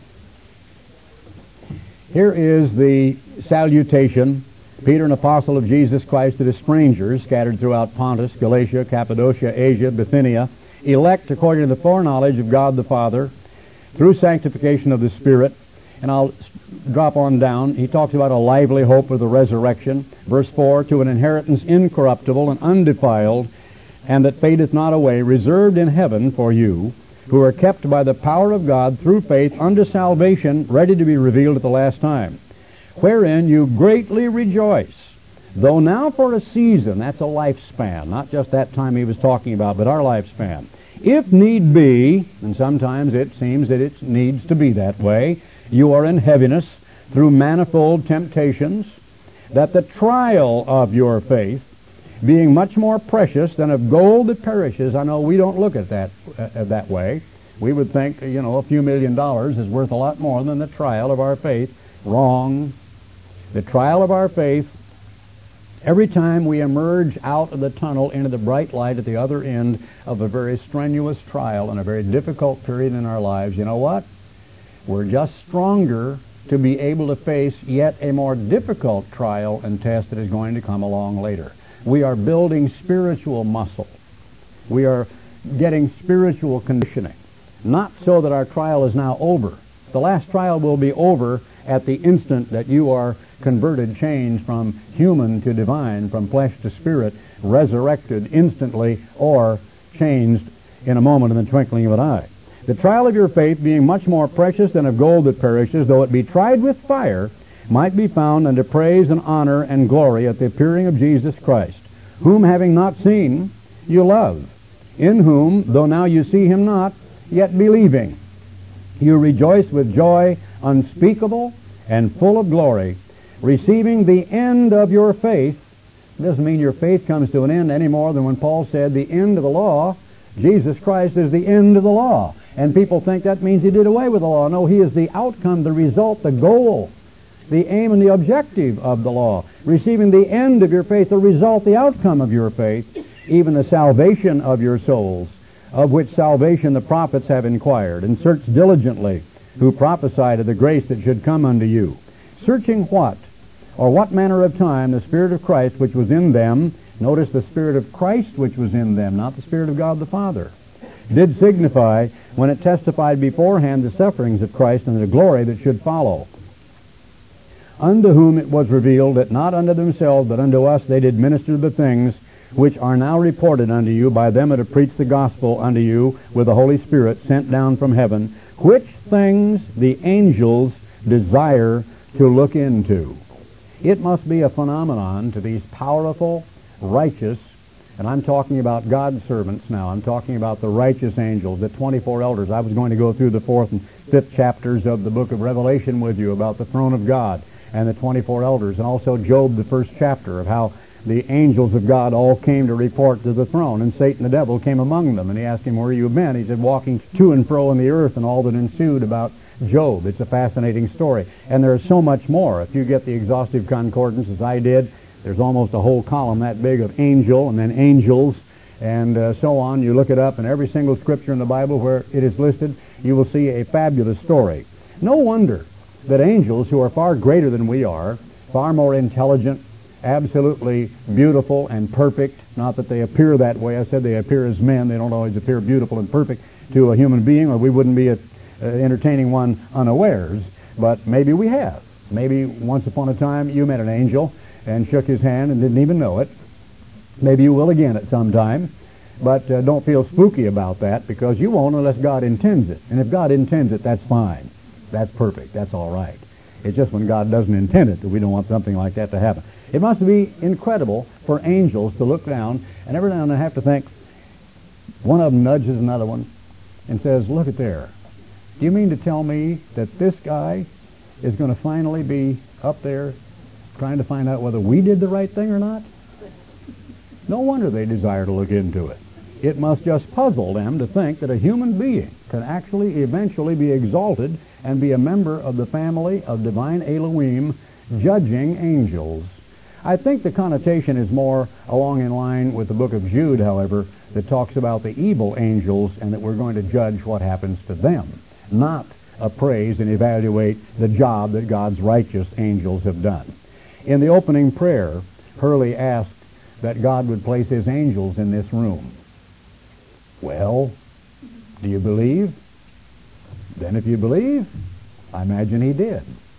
here is the salutation. Peter, an apostle of Jesus Christ, to the strangers scattered throughout Pontus, Galatia, Cappadocia, Asia, Bithynia, elect according to the foreknowledge of God the Father, through sanctification of the Spirit. And I'll drop on down. He talks about a lively hope of the resurrection. Verse four, to an inheritance incorruptible and undefiled, and that fadeth not away, reserved in heaven for you, who are kept by the power of God through faith unto salvation, ready to be revealed at the last time, wherein you greatly rejoice, though now for a season, that's a lifespan, not just that time he was talking about, but our lifespan, if need be, and sometimes it seems that it needs to be that way, you are in heaviness through manifold temptations, that the trial of your faith, being much more precious than of gold that perishes. I know we don't look at that uh, that way. We would think, you know, a few million dollars is worth a lot more than the trial of our faith. Wrong. The trial of our faith, every time we emerge out of the tunnel into the bright light at the other end of a very strenuous trial and a very difficult period in our lives, you know what? We're just stronger to be able to face yet a more difficult trial and test that is going to come along later. We are building spiritual muscle. We are getting spiritual conditioning. Not so that our trial is now over. The last trial will be over at the instant that you are converted, changed from human to divine, from flesh to spirit, resurrected instantly, or changed in a moment in the twinkling of an eye. The trial of your faith, being much more precious than of gold that perishes, though it be tried with fire, might be found unto praise and honor and glory at the appearing of Jesus Christ, whom having not seen, you love, in whom, though now you see him not, yet believing, you rejoice with joy unspeakable and full of glory, receiving the end of your faith. It doesn't mean your faith comes to an end any more than when Paul said the end of the law, Jesus Christ is the end of the law. And people think that means he did away with the law. No, he is the outcome, the result, the goal, the aim and the objective of the law. Receiving the end of your faith, the result, the outcome of your faith, even the salvation of your souls, of which salvation the prophets have inquired, and searched diligently, who prophesied of the grace that should come unto you. Searching what? Or what manner of time the Spirit of Christ which was in them, notice the Spirit of Christ which was in them, not the Spirit of God the Father, did signify when it testified beforehand the sufferings of Christ and the glory that should follow. Unto whom it was revealed that not unto themselves but unto us they did minister the things which are now reported unto you by them that have preached the gospel unto you with the Holy Spirit sent down from heaven, which things the angels desire to look into. It must be a phenomenon to these powerful, righteous, and I'm talking about God's servants now. I'm talking about the righteous angels, the twenty-four elders. I was going to go through the fourth and fifth chapters of the book of Revelation with you about the throne of God and the twenty-four elders, and also Job, the first chapter, of how the angels of God all came to report to the throne, and Satan the devil came among them, and he asked him, where you been? He said, walking to and fro in the earth, and all that ensued about Job. It's a fascinating story. And there is so much more. If you get the exhaustive concordance, as I did, there's almost a whole column that big of angel and then angels and uh, so on. You look it up, and every single scripture in the Bible where it is listed, you will see a fabulous story. No wonder that angels, who are far greater than we are, far more intelligent, absolutely beautiful and perfect. Not that they appear that way. I said they appear as men. They don't always appear beautiful and perfect to a human being, or we wouldn't be a, uh, entertaining one unawares. But maybe we have. Maybe once upon a time you met an angel and shook his hand and didn't even know it. Maybe you will again at some time. But uh, don't feel spooky about that, because you won't unless God intends it. And if God intends it, that's fine. That's perfect. That's all right. It's just when God doesn't intend it that we don't want something like that to happen. It must be incredible for angels to look down, and every now and then have to think, one of them nudges another one and says, look at there. Do you mean to tell me that this guy is going to finally be up there trying to find out whether we did the right thing or not? No wonder they desire to look into it. It must just puzzle them to think that a human being can actually eventually be exalted and be a member of the family of divine Elohim, judging angels. I think the connotation is more along in line with the book of Jude, however, that talks about the evil angels and that we're going to judge what happens to them, not appraise and evaluate the job that God's righteous angels have done. In the opening prayer, Hurley asked that God would place his angels in this room. Well, do you believe? Then if you believe, I imagine he did.